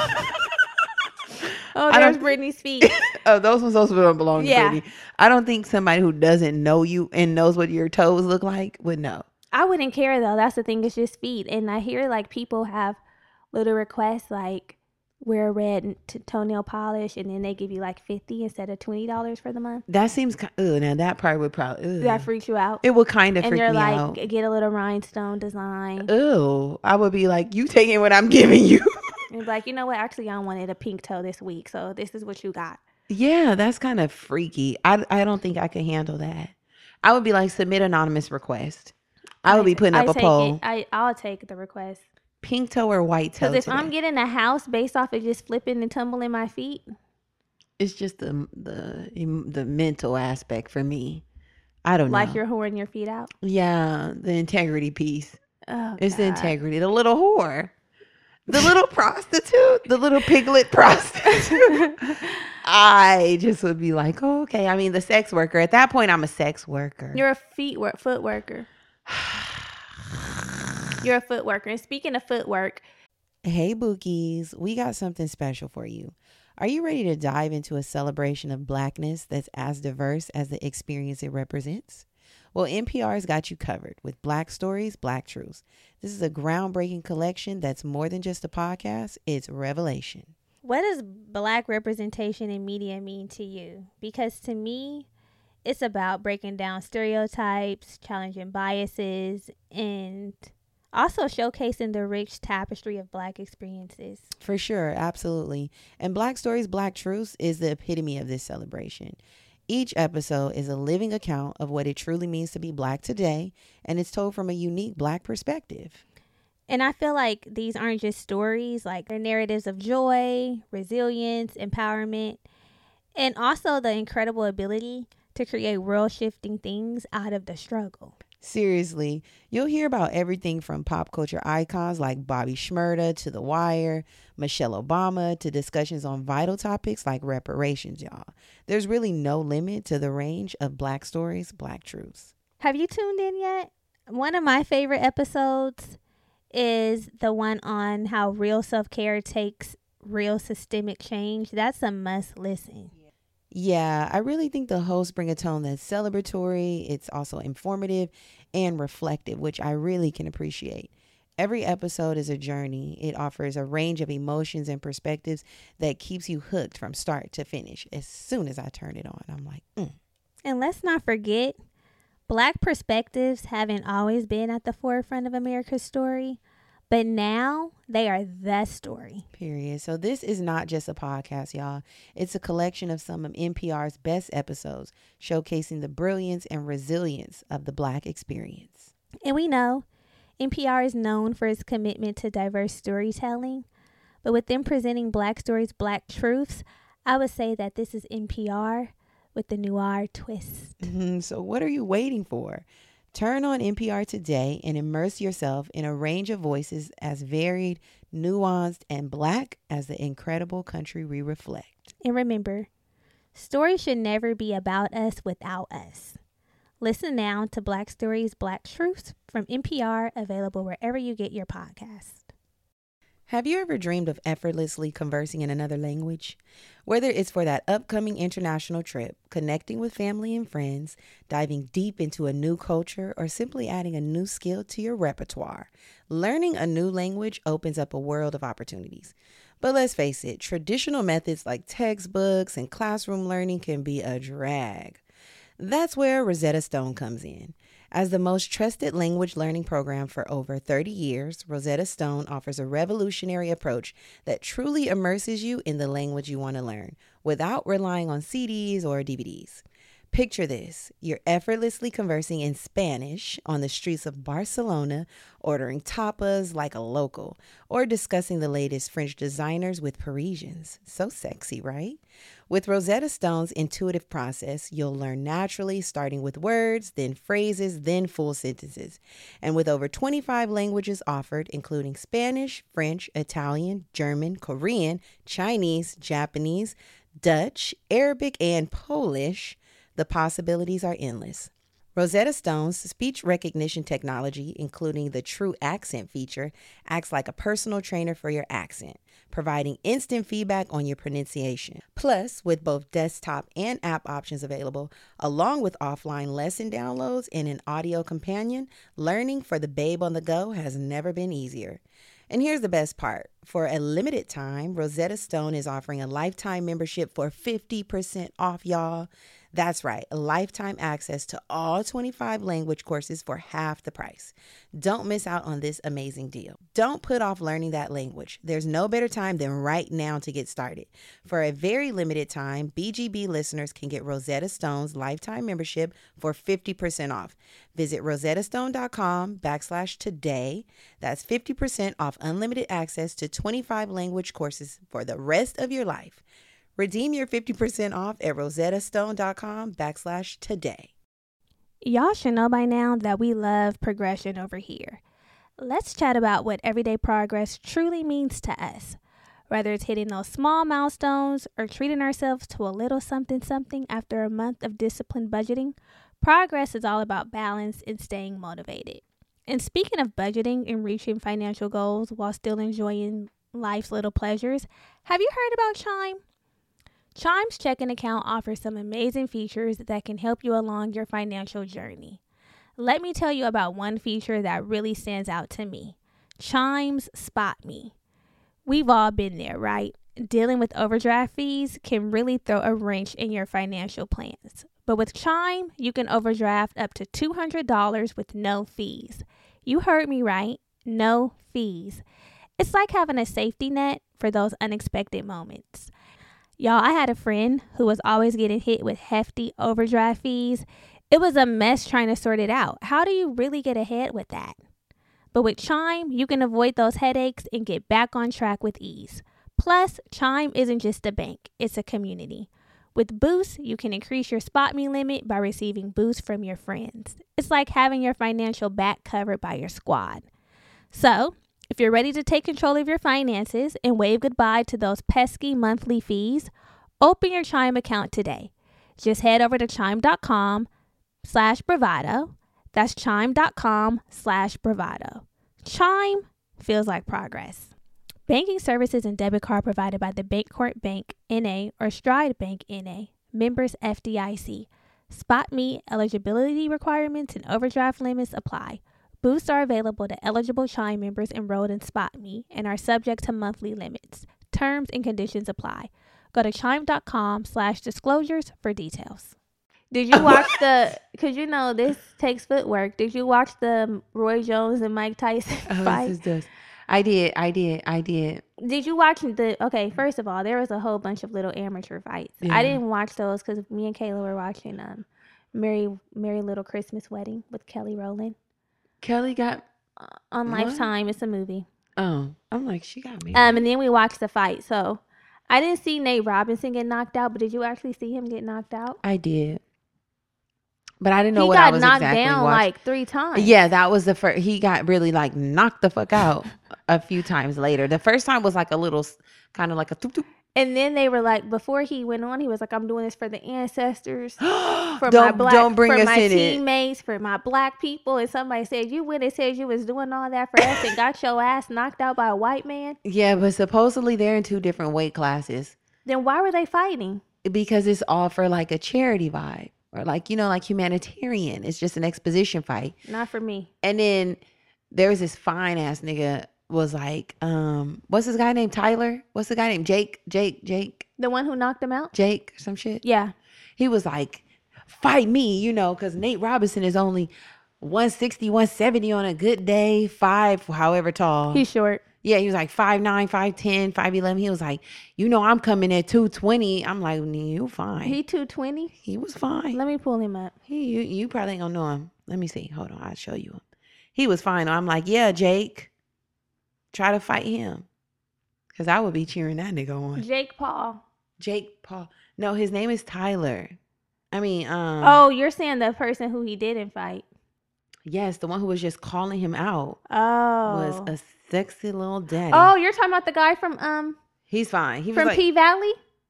Oh, there's Brittany's feet. Oh, those ones also don't belong to Brittany. I don't think somebody who doesn't know you and knows what your toes look like would know. I wouldn't care though. That's the thing. It's just feet. And I hear like people have little requests like wear red toenail polish and then they give you like $50 instead of $20 for the month. That seems now that part would probably that freaks you out. It would kind of freak me out. And you're like, get a little rhinestone design. Ooh, I would be like, you taking what I'm giving you. And like, you know what? Actually, I wanted a pink toe this week, so this is what you got. Yeah, that's kind of freaky. I don't think I could handle that. I would be like, submit anonymous request. I would be putting up a poll. I'll take the request. Pink toe or white toe? Because if I'm getting a house based off of just flipping and tumbling my feet, it's just the mental aspect for me. I don't know. Like you're whoring your feet out? Yeah, the integrity piece. Oh, it's God. The integrity. The little whore. The little prostitute. The little piglet prostitute. I just would be like, oh, okay. I mean, the sex worker. At that point, I'm a sex worker. You're a foot worker. You're a foot worker. And speaking of footwork. Hey, Bookies. We got something special for you. Are you ready to dive into a celebration of Blackness that's as diverse as the experience it represents? Well, NPR's got you covered with Black Stories, Black Truths. This is a groundbreaking collection that's more than just a podcast. It's revelation. What does Black representation in media mean to you? Because to me, it's about breaking down stereotypes, challenging biases, and also showcasing the rich tapestry of Black experiences. For sure, absolutely. And Black Stories, Black Truths is the epitome of this celebration. Each episode is a living account of what it truly means to be Black today, and it's told from a unique Black perspective. And I feel like these aren't just stories, like they're narratives of joy, resilience, empowerment, and also the incredible ability to create world-shifting things out of the struggle. Seriously, you'll hear about everything from pop culture icons like Bobby Shmurda to The Wire, Michelle Obama, to discussions on vital topics like reparations, y'all. There's really no limit to the range of Black Stories, Black Truths. Have you tuned in yet? One of my favorite episodes is the one on how real self-care takes real systemic change. That's a must listen. Yeah, I really think the hosts bring a tone that's celebratory. It's also informative and reflective, which I really can appreciate. Every episode is a journey. It offers a range of emotions and perspectives that keeps you hooked from start to finish. As soon as I turn it on, I'm like, And let's not forget, Black perspectives haven't always been at the forefront of America's story, but now they are the story. Period. So this is not just a podcast, y'all. It's a collection of some of NPR's best episodes, showcasing the brilliance and resilience of the Black experience. And we know NPR is known for its commitment to diverse storytelling, but with them presenting Black Stories, Black Truths, I would say that this is NPR with the noir twist. So what are you waiting for? Turn on NPR today and immerse yourself in a range of voices as varied, nuanced, and Black as the incredible country we reflect. And remember, stories should never be about us without us. Listen now to Black Stories, Black Truths from NPR, available wherever you get your podcast. Have you ever dreamed of effortlessly conversing in another language? Whether it's for that upcoming international trip, connecting with family and friends, diving deep into a new culture, or simply adding a new skill to your repertoire, learning a new language opens up a world of opportunities. But let's face it, traditional methods like textbooks and classroom learning can be a drag. That's where Rosetta Stone comes in. As the most trusted language learning program for over 30 years, Rosetta Stone offers a revolutionary approach that truly immerses you in the language you want to learn without relying on CDs or DVDs. Picture this. You're effortlessly conversing in Spanish on the streets of Barcelona, ordering tapas like a local, or discussing the latest French designers with Parisians. So sexy, right? With Rosetta Stone's intuitive process, you'll learn naturally, starting with words, then phrases, then full sentences. And with over 25 languages offered, including Spanish, French, Italian, German, Korean, Chinese, Japanese, Dutch, Arabic, and Polish, the possibilities are endless. Rosetta Stone's speech recognition technology, including the True Accent feature, acts like a personal trainer for your accent, providing instant feedback on your pronunciation. Plus, with both desktop and app options available, along with offline lesson downloads and an audio companion, learning for the babe on the go has never been easier. And here's the best part. For a limited time, Rosetta Stone is offering a lifetime membership for 50% off, y'all. That's right, lifetime access to all 25 language courses for half the price. Don't miss out on this amazing deal. Don't put off learning that language. There's no better time than right now to get started. For a very limited time, BGB listeners can get Rosetta Stone's lifetime membership for 50% off. Visit rosettastone.com/today. That's 50% off unlimited access to 25 language courses for the rest of your life. Redeem your 50% off at rosettastone.com/today. Y'all should know by now that we love progression over here. Let's chat about what everyday progress truly means to us. Whether it's hitting those small milestones or treating ourselves to a little something after a month of disciplined budgeting, progress is all about balance and staying motivated. And speaking of budgeting and reaching financial goals while still enjoying life's little pleasures, have you heard about Chime? Chime's checking account offers some amazing features that can help you along your financial journey. Let me tell you about one feature that really stands out to me. Chime's Spot Me. We've all been there, right? Dealing with overdraft fees can really throw a wrench in your financial plans. But with Chime, you can overdraft up to $200 with no fees. You heard me right, no fees. It's like having a safety net for those unexpected moments. Y'all, I had a friend who was always getting hit with hefty overdraft fees. It was a mess trying to sort it out. How do you really get ahead with that? But with Chime, you can avoid those headaches and get back on track with ease. Plus, Chime isn't just a bank, it's a community. With Boost, you can increase your Spot Me limit by receiving boosts from your friends. It's like having your financial back covered by your squad. So, if you're ready to take control of your finances and wave goodbye to those pesky monthly fees, open your Chime account today. Just head over to chime.com/bravado. That's chime.com/bravado. Chime feels like progress. Banking services and debit card provided by the Bancorp Bank, N.A. or Stride Bank, N.A. Members FDIC. Spot Me eligibility requirements and overdraft limits apply. Boosts are available to eligible Chime members enrolled in Spot Me and are subject to monthly limits. Terms and conditions apply. Go to chime.com/disclosures for details. Did you watch because you know this takes footwork. Did you watch the Roy Jones and Mike Tyson fight? I did. Did you watch okay, first of all, there was a whole bunch of little amateur fights. Yeah. I didn't watch those because me and Kayla were watching Merry Little Christmas Wedding with Kelly Rowland. Kelly got on Lifetime. It's a movie. Oh, I'm like, she got me. And then we watched the fight. So I didn't see Nate Robinson get knocked out, but did you actually see him get knocked out? I did. But I didn't know what I was exactly watching. He got knocked down like 3 times. Yeah, that was the first. He got really like knocked the fuck out a few times later. The first time was like a little, kind of like a toop toop. And then they were like, before he went on, he was like, "I'm doing this for the ancestors, for don't bring for us my in teammates, for my black people." And somebody said, "You went and said you was doing all that for us and got your ass knocked out by a white man." Yeah, but supposedly they're in 2 different weight classes. Then why were they fighting? Because it's all for like a charity vibe or like, you know, like humanitarian. It's just an exposition fight. Not for me. And then there was this fine ass nigga was like, what's this guy named Tyler? What's the guy named Jake? The one who knocked him out? Jake, some shit. Yeah. He was like, fight me, you know, because Nate Robinson is only 160, 170 on a good day, 5, however tall. He's short. Yeah, he was like 5'9", 5'10", 5'11". He was like, you know, I'm coming at 220. I'm like, you fine. He 220? He was fine. Let me pull him up. You probably ain't gonna know him. Let me see. Hold on, I'll show you him. He was fine. I'm like, yeah, Jake. Try to fight him. Because I would be cheering that nigga on. Jake Paul. No, his name is Tyler. I mean, oh, you're saying the person who he didn't fight. Yes, the one who was just calling him out. Oh. Was a sexy little daddy. Oh, you're talking about the guy from He's fine. He was from like, P Valley?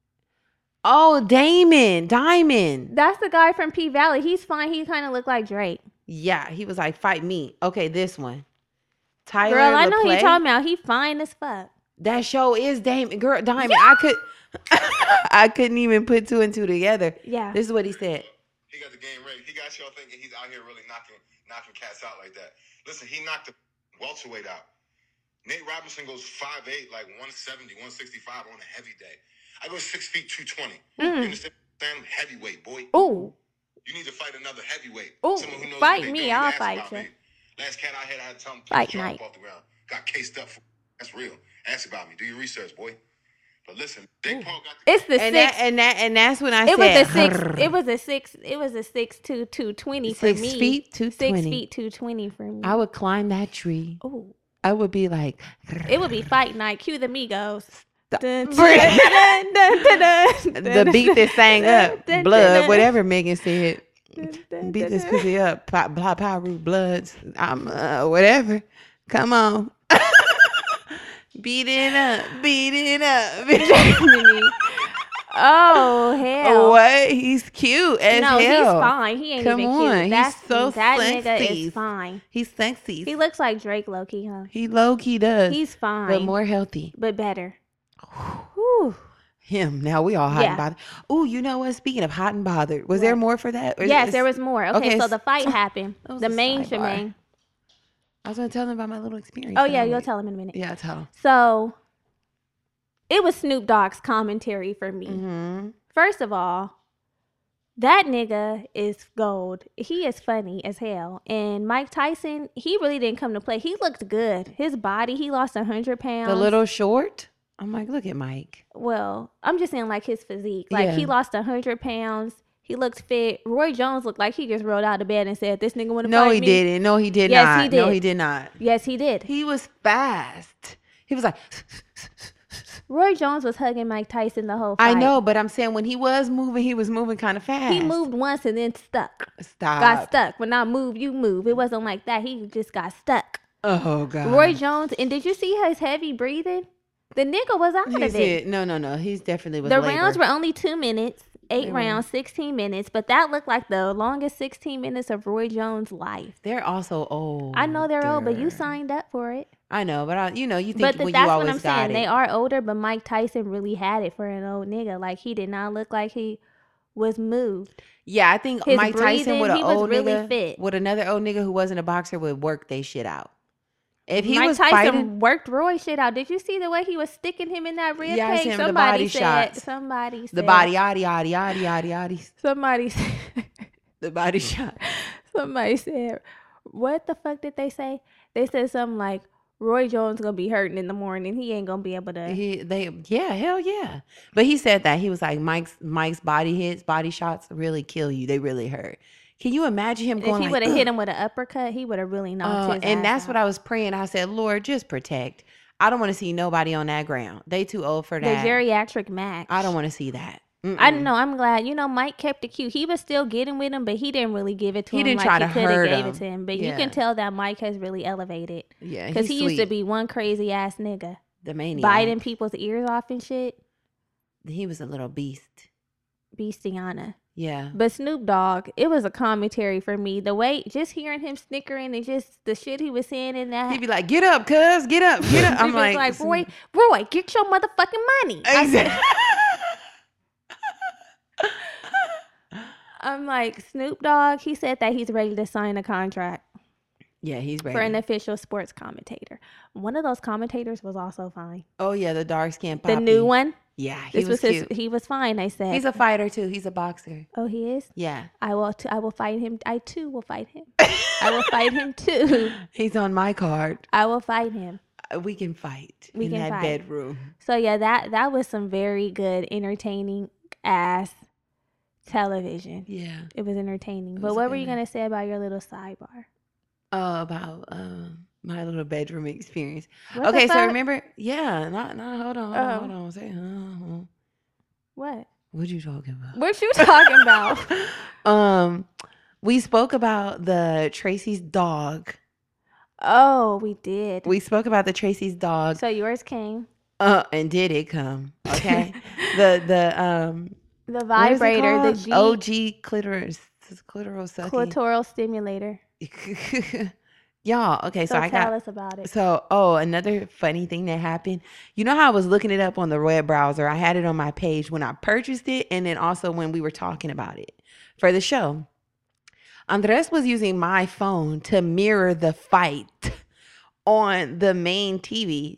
Oh, Diamond. That's the guy from P Valley. He's fine. He kind of looked like Drake. Yeah, he was like, fight me. Okay, this one. Tyler Girl, I know who you're talking about. He fine as fuck. That show is Diamond. Yeah. I couldn't even put 2 and 2 together. Yeah. This is what he said. He got the game ready. He got y'all thinking he's out here really knocking cats out like that. Listen, he knocked the welterweight out. Nate Robinson goes 5'8", like 170, 165 on a heavy day. I go 6 feet, 220. You understand? Sam, heavyweight, boy. Ooh. You need to fight another heavyweight. Ooh, Someone who knows fight what they me, doing. I'll Ask fight about you. me. Last cat I had to tell him to Fight drop night. off the ground. Got cased up. That's real. Ask about me. Do your research, boy. But listen, Jake Paul got the It's the six. And that's when I It was said a six. It was a six. It was a 6'2", 220 for 6 me. feet, 220. 6 feet, 220 for me. I would climb that tree. Ooh. I would be like, It would be fight night. Cue the Migos. Stop. Dun, Bring- dun, dun, dun, dun, the dun, beat that sang up, dun, blood, dun, whatever Megan said. dun, dun, Beat dun, this dun. pussy up, Pyru bloods. I'm whatever. Come on, beat it up, beat it up. Germany. Oh hell! What? He's cute as No, hell. he's fine. He ain't Come even on, cute. That's he's so that nigga sexy. is fine. He's sexy. He looks like Drake Loki, huh? He low key does. He's fine, but more healthy. but better. Whew. Him. Now we all hot Yeah. and bothered. Oh, you know what? Speaking of hot and bothered, was What? there more for that? Or Yes, is- there was more. Okay, okay, so the fight happened. that was The a main sidebar. shebang. I was gonna tell them about my little experience. Oh but yeah, I'll you'll wait. tell him in a minute. Yeah, tell him. So it was Snoop Dogg's commentary for me. Mm-hmm. First of all, that nigga is gold. He is funny as hell. And Mike Tyson, he really didn't come to play. He looked good. His body, he lost 100 pounds. The little short. I'm like, look at Mike. Well, I'm just saying like his physique. Like Yeah. he lost 100 pounds. He looked fit. Roy Jones looked like he just rolled out of bed and said, "This nigga want to No, fight he me?" didn't. No, he did Yes, not. he No, did. he did not. Yes, he did. He was fast. He was like, Roy Jones was hugging Mike Tyson the whole fight. I know, but I'm saying when he was moving kind of fast. He moved once and then stuck. Stop. Got stuck. When I move, you move. It wasn't like that. He just got stuck. Oh God. Roy Jones, and did you see his heavy breathing? The nigga was out He of it. said, no. He's definitely was The labor. rounds were only 2 minutes, 8 They were. rounds, 16 minutes, but that looked like the longest 16 minutes of Roy Jones' life. They're also old. I know they're old, but you signed up for it. I know, but you think But when you that's always what I'm got saying. it. They are older, but Mike Tyson really had it for an old nigga. Like he did not look like he was moved. Yeah, I think His Mike Tyson breathing, with an he was old really nigga, fit. with another old nigga who wasn't a boxer would work they shit out. If he Mike was Tyson fighting, worked Roy shit out. Did you see the way he was sticking him in that rib Yeah, I cage? seen him, the Somebody body said. shots. Somebody said. the body, yaddy. Somebody said. The body shot. Somebody said. What the fuck did they say? They said something like, Roy Jones gonna be hurting in the morning. He ain't gonna be able to. Hell yeah. But he said that he was like Mike's body shots really kill you. They really hurt. Can you imagine him If going he like, would have "Ugh." hit him with an uppercut, he would have really knocked his And ass that's out. what I was praying. I said, Lord, just protect. I don't want to see nobody on that ground. They too old for The that. geriatric match. I don't want to see that. I don't know. I'm glad. Mike kept it cute. He was still getting with him, but he didn't really give it to He him didn't like try he to could have hurt gave him. it to him. But you Yeah. can tell that Mike has really elevated. Yeah, Because he's he used to sweet. be one crazy ass nigga. The maniac. Biting people's ears off and shit. He was a little beast. Beastiana. Yeah. But Snoop Dogg, it was a commentary for me. The way, just hearing him snickering and just the shit he was saying in that. He'd be like, get up, cuz, get up, get up. He I'm was like, Roy, get your motherfucking money. Exactly. I'm like, Snoop Dogg, he said that he's ready to sign a contract Yeah, he's ready. for an official sports commentator. One of those commentators was also fine. Oh yeah, the dark skin The new one, Yeah, he this was was cute. he was fine. They said He's a fighter too. He's a boxer. Oh, he is. Yeah. I will fight him. I too will fight him. I will fight him too. He's on my card. I will fight him. We can fight We in can that fight. bedroom. So yeah, that was some very good, entertaining ass television. Yeah. It was entertaining. It But was what were you good. gonna say about your little sidebar? About my little bedroom experience. What the Okay, so fuck? remember? Yeah. No. Hold on. Oh. Hold on. Say. What? What you talking about? What you talking about? We spoke about the Tracy's dog. Oh, we did. We spoke about the Tracy's dog. So yours came. And did it come? Okay. the The what is it vibrator, the called? G OG clitoral sucking. clitoral stimulator. Y'all, okay, so I tell got us about it. so another funny thing that happened. You know how I was looking it up on the web browser? I had it on my page when I purchased it, and then also when we were talking about it for the show. Andres was using my phone to mirror the fight on the main TV.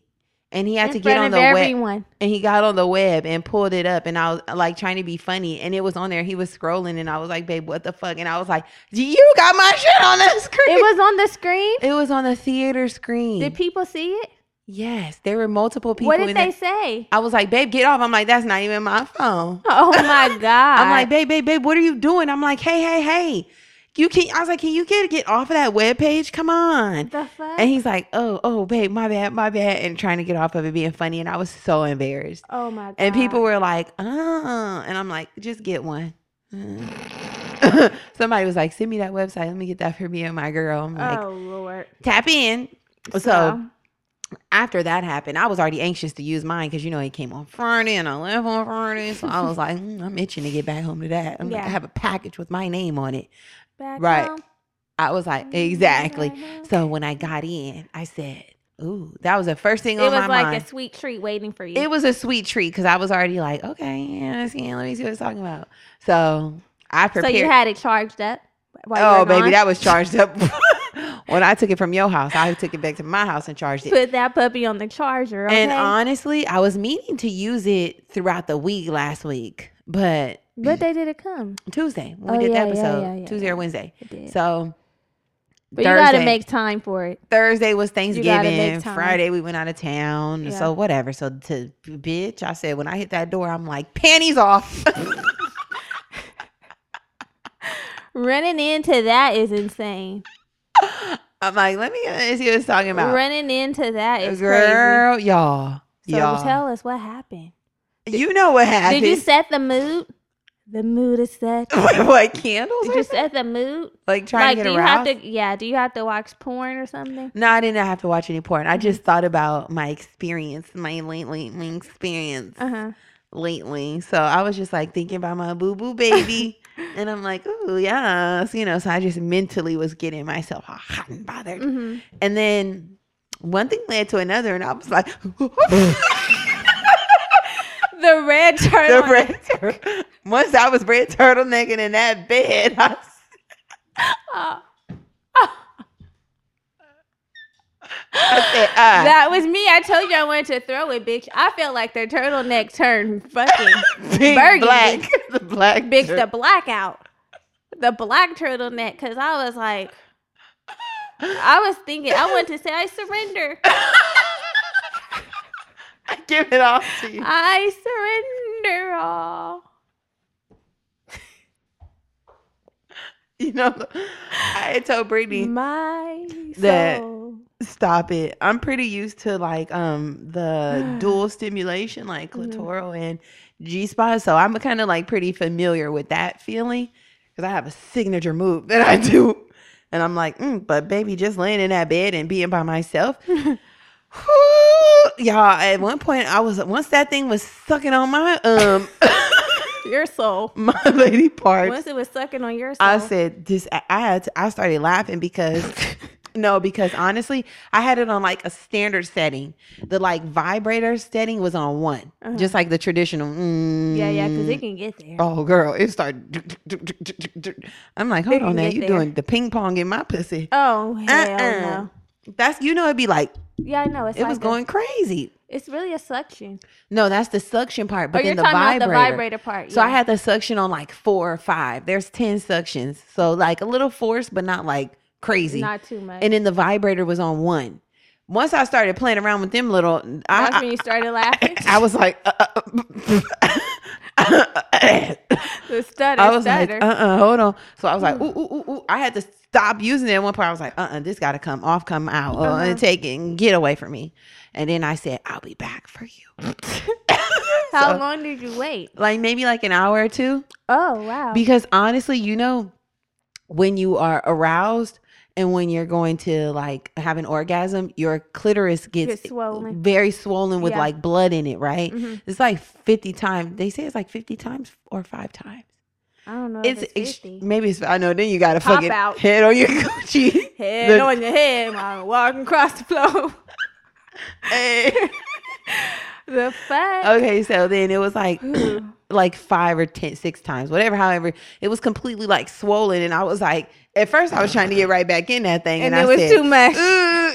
And he had to In get front on of the web. everyone. And he got on the web and pulled it up. And I was like trying to be funny. And it was on there. He was scrolling. And I was like, babe, what the fuck? And I was like, you got my shit on the screen. It was on the screen? It was on the theater screen. Did people see it? Yes. There were multiple people. What did in they there. say? I was like, babe, get off. I'm like, that's not even my phone. Oh my God. I'm like, babe, what are you doing? I'm like, hey. I was like, can you get off of that webpage? Come on. The fuck? And he's like, oh, babe, my bad. And trying to get off of it being funny. And I was so embarrassed. Oh my God. And people were like, and I'm like, just get one. Somebody was like, send me that website. Let me get that for me and my girl. I'm like, oh Lord. tap in. So after that happened, I was already anxious to use mine because, it came on Friday and I left on Friday. So I was like, I'm itching to get back home to that. I'm like, I have a package with my name on it. Back Right. home. I was like, exactly. So when I got in, I said, ooh, that was the first thing on my mind. It was like a sweet treat waiting for you. It was a sweet treat because I was already like, okay, yeah, let me see what it's talking about. So I prepared. So you had it charged up? Oh, baby, that was charged up. When I took it from your house, I took it back to my house and charged it. Put that puppy on the charger, okay? And honestly, I was meaning to use it throughout the week last week, but What day did it come? Tuesday when we did the episode, yeah, Tuesday or Wednesday. It did. So But you got to make time for it. Thursday was gotta Thanksgiving. make time. Friday we went out of town. Yeah. So whatever. So bitch, I said when I hit that door, I'm like, panties off. Running into that is insane. I'm like, let me see what it's talking about. Running into that is Girl, crazy. y'all. So tell us what happened. You know what happened. Did you set the mood? The mood is set. What, candles? Did you set the mood? Like trying to get aroused? Do you have to watch porn or something? No, I didn't have to watch any porn. I just thought about my experience, my experience lately. So I was just like thinking about my boo-boo baby. And I'm like, ooh, yes. So I just mentally was getting myself hot and bothered. Mm-hmm. And then one thing led to another. And I was like, The red turtle. Once I was red turtlenecking in that bed, I said, that was me. I told you I wanted to throw it, bitch. I felt like the turtleneck turned fucking big burgundy. black. The black. Bitch, the blackout. The black turtleneck. Because I was like, I was thinking, I wanted to say, I surrender. I give it off to you. I surrender all. I had told Brittany My that soul. stop it. I'm pretty used to like the dual stimulation, like clitoral and G-spot. So I'm kind of like pretty familiar with that feeling because I have a signature move that I do. And I'm like, but baby, just laying in that bed and being by myself. Y'all, at one point once that thing was sucking on my Your soul. my lady parts. Once it was sucking on your soul. I said this. I started laughing because honestly, I had it on like a standard setting. The like vibrator setting was on 1, just like the traditional. Yeah, because it can get there. Oh, girl, it started. I'm like, hold on now, you there. doing the ping pong in my pussy? Oh, hell no. That's it'd be like Yeah, I know. It's it like was going crazy. It's really a suction. No, that's the suction part. But You're then the talking vibrator. about the vibrator part. So I had the suction on like 4 or 5. There's 10 suctions. So like a little force, but not like crazy. Not too much. And then the vibrator was on 1. Once I started playing around with them little, That's when you started laughing. I was like, The stutter. I was stutter. like, hold on. So I was like, ooh. I had to stop using it at one point. I was like, this got to come out, and take it and get away from me. And then I said, I'll be back for you. How long did you wait? Like maybe like an hour or 2. Oh, wow. Because honestly, when you are aroused and when you're going to like have an orgasm, your clitoris gets swollen. very swollen with Yeah. like blood in it, right? Mm-hmm. It's like 50 times. They say it's like 50 times or 5 times. I don't know if it's 50. Maybe it's, I know, then you got to Pop fucking out. head on your Gucci. Head on your head while walking across the floor. Hey. The fuck? Okay, so then it was like like 5 or 6 times, whatever. However, it was completely like swollen, and I was like, at first I was trying to get right back in that thing, And I it was said, too much.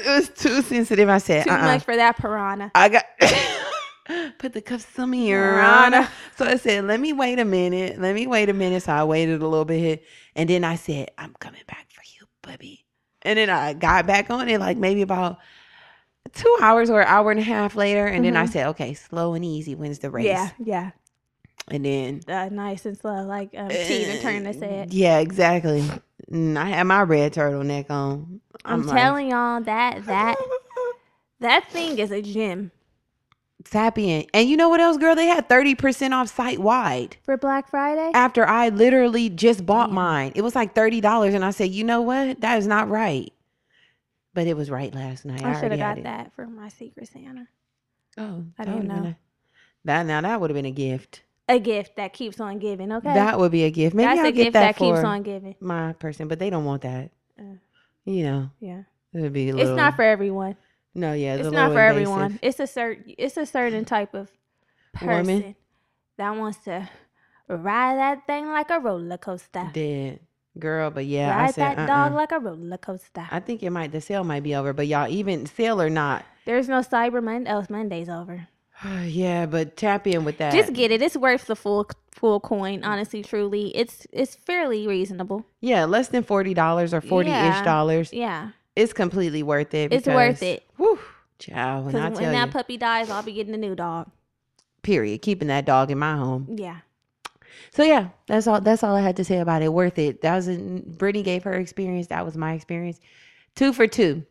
it was too sensitive. I said, Too much for that piranha. I got put the cuffs on me, Rana. So I said, let me wait a minute. So I waited a little bit. And then I said, I'm coming back for you, baby. And then I got back on it like maybe about 2 hours or an hour and a half later. And then I said, okay, slow and easy wins the race. Yeah. And then Nice and slow, like Tina Turner said. Yeah, exactly. I had my red turtleneck on. I'm telling y'all that thing is a gem. Sapien. And you know what else, girl? They had 30% off site wide For Black Friday? after I literally just bought mine. It was like $30. And I said, you know what? That is not right. But it was right last night. I should have got it. that for my Secret Santa. Oh, I didn't know. That would have been a gift. A gift that keeps on giving, okay? That would be a gift. Maybe That's I'll a get gift that that keeps for on giving. my person, but they don't want that. You know, Yeah. it would be a little. It's not for everyone. No, yeah, It's not for everyone. It's a certain type of person Woman? that wants to ride that thing like a roller coaster. Dead girl, but yeah, Ride I said that dog like a roller coaster. I think the sale might be over, but y'all, even sale or not, There's no Cyber Monday's over. yeah, but tap in with that. Just get it. It's worth the full coin. Honestly, truly, it's fairly reasonable. Yeah, less than $40 or $40-ish dollars. Yeah, It's completely worth it. it's worth it. Whew, child, when I Because tell when that you, puppy dies, I'll be getting a new dog. period, keeping that dog in my home. Yeah. So yeah, that's all I had to say about it. Worth it. Brittany gave her experience. That was my experience. 2 for 2.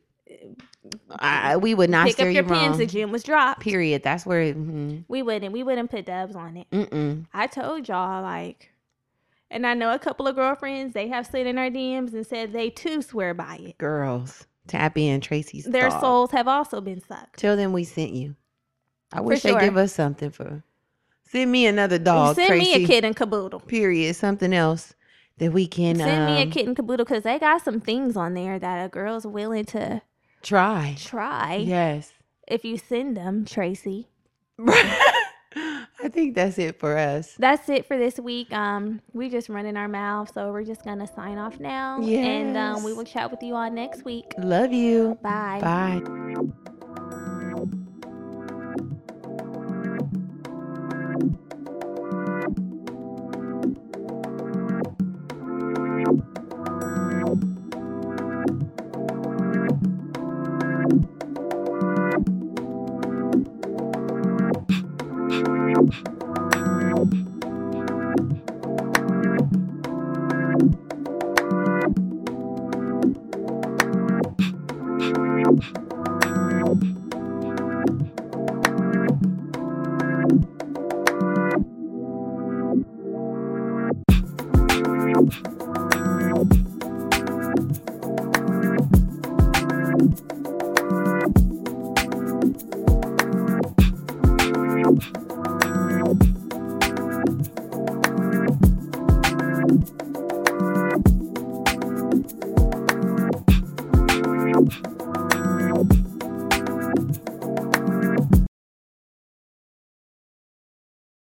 We would not Pick steer up you your wrong. pens. The gym was dropped. Period. That's where. We wouldn't put dubs on it. I told y'all, like, and I know a couple of girlfriends, they have slid in our DMs and said they too swear by it. Girls, tap in Tracy's. Their dog. souls have also been sucked. Tell them we sent you. I wish they sure. give us something for. Send me another dog. Send Tracy. me a kitten caboodle. Period. Something else that we can Send me a kitten caboodle because they got some things on there that a girl's willing to try. Yes. If you send them, Tracy. I think that's it for us. That's it for this week. We just running our mouth, so we're just gonna sign off now. Yes. And we will chat with you all next week. Love you. Bye. Bye. You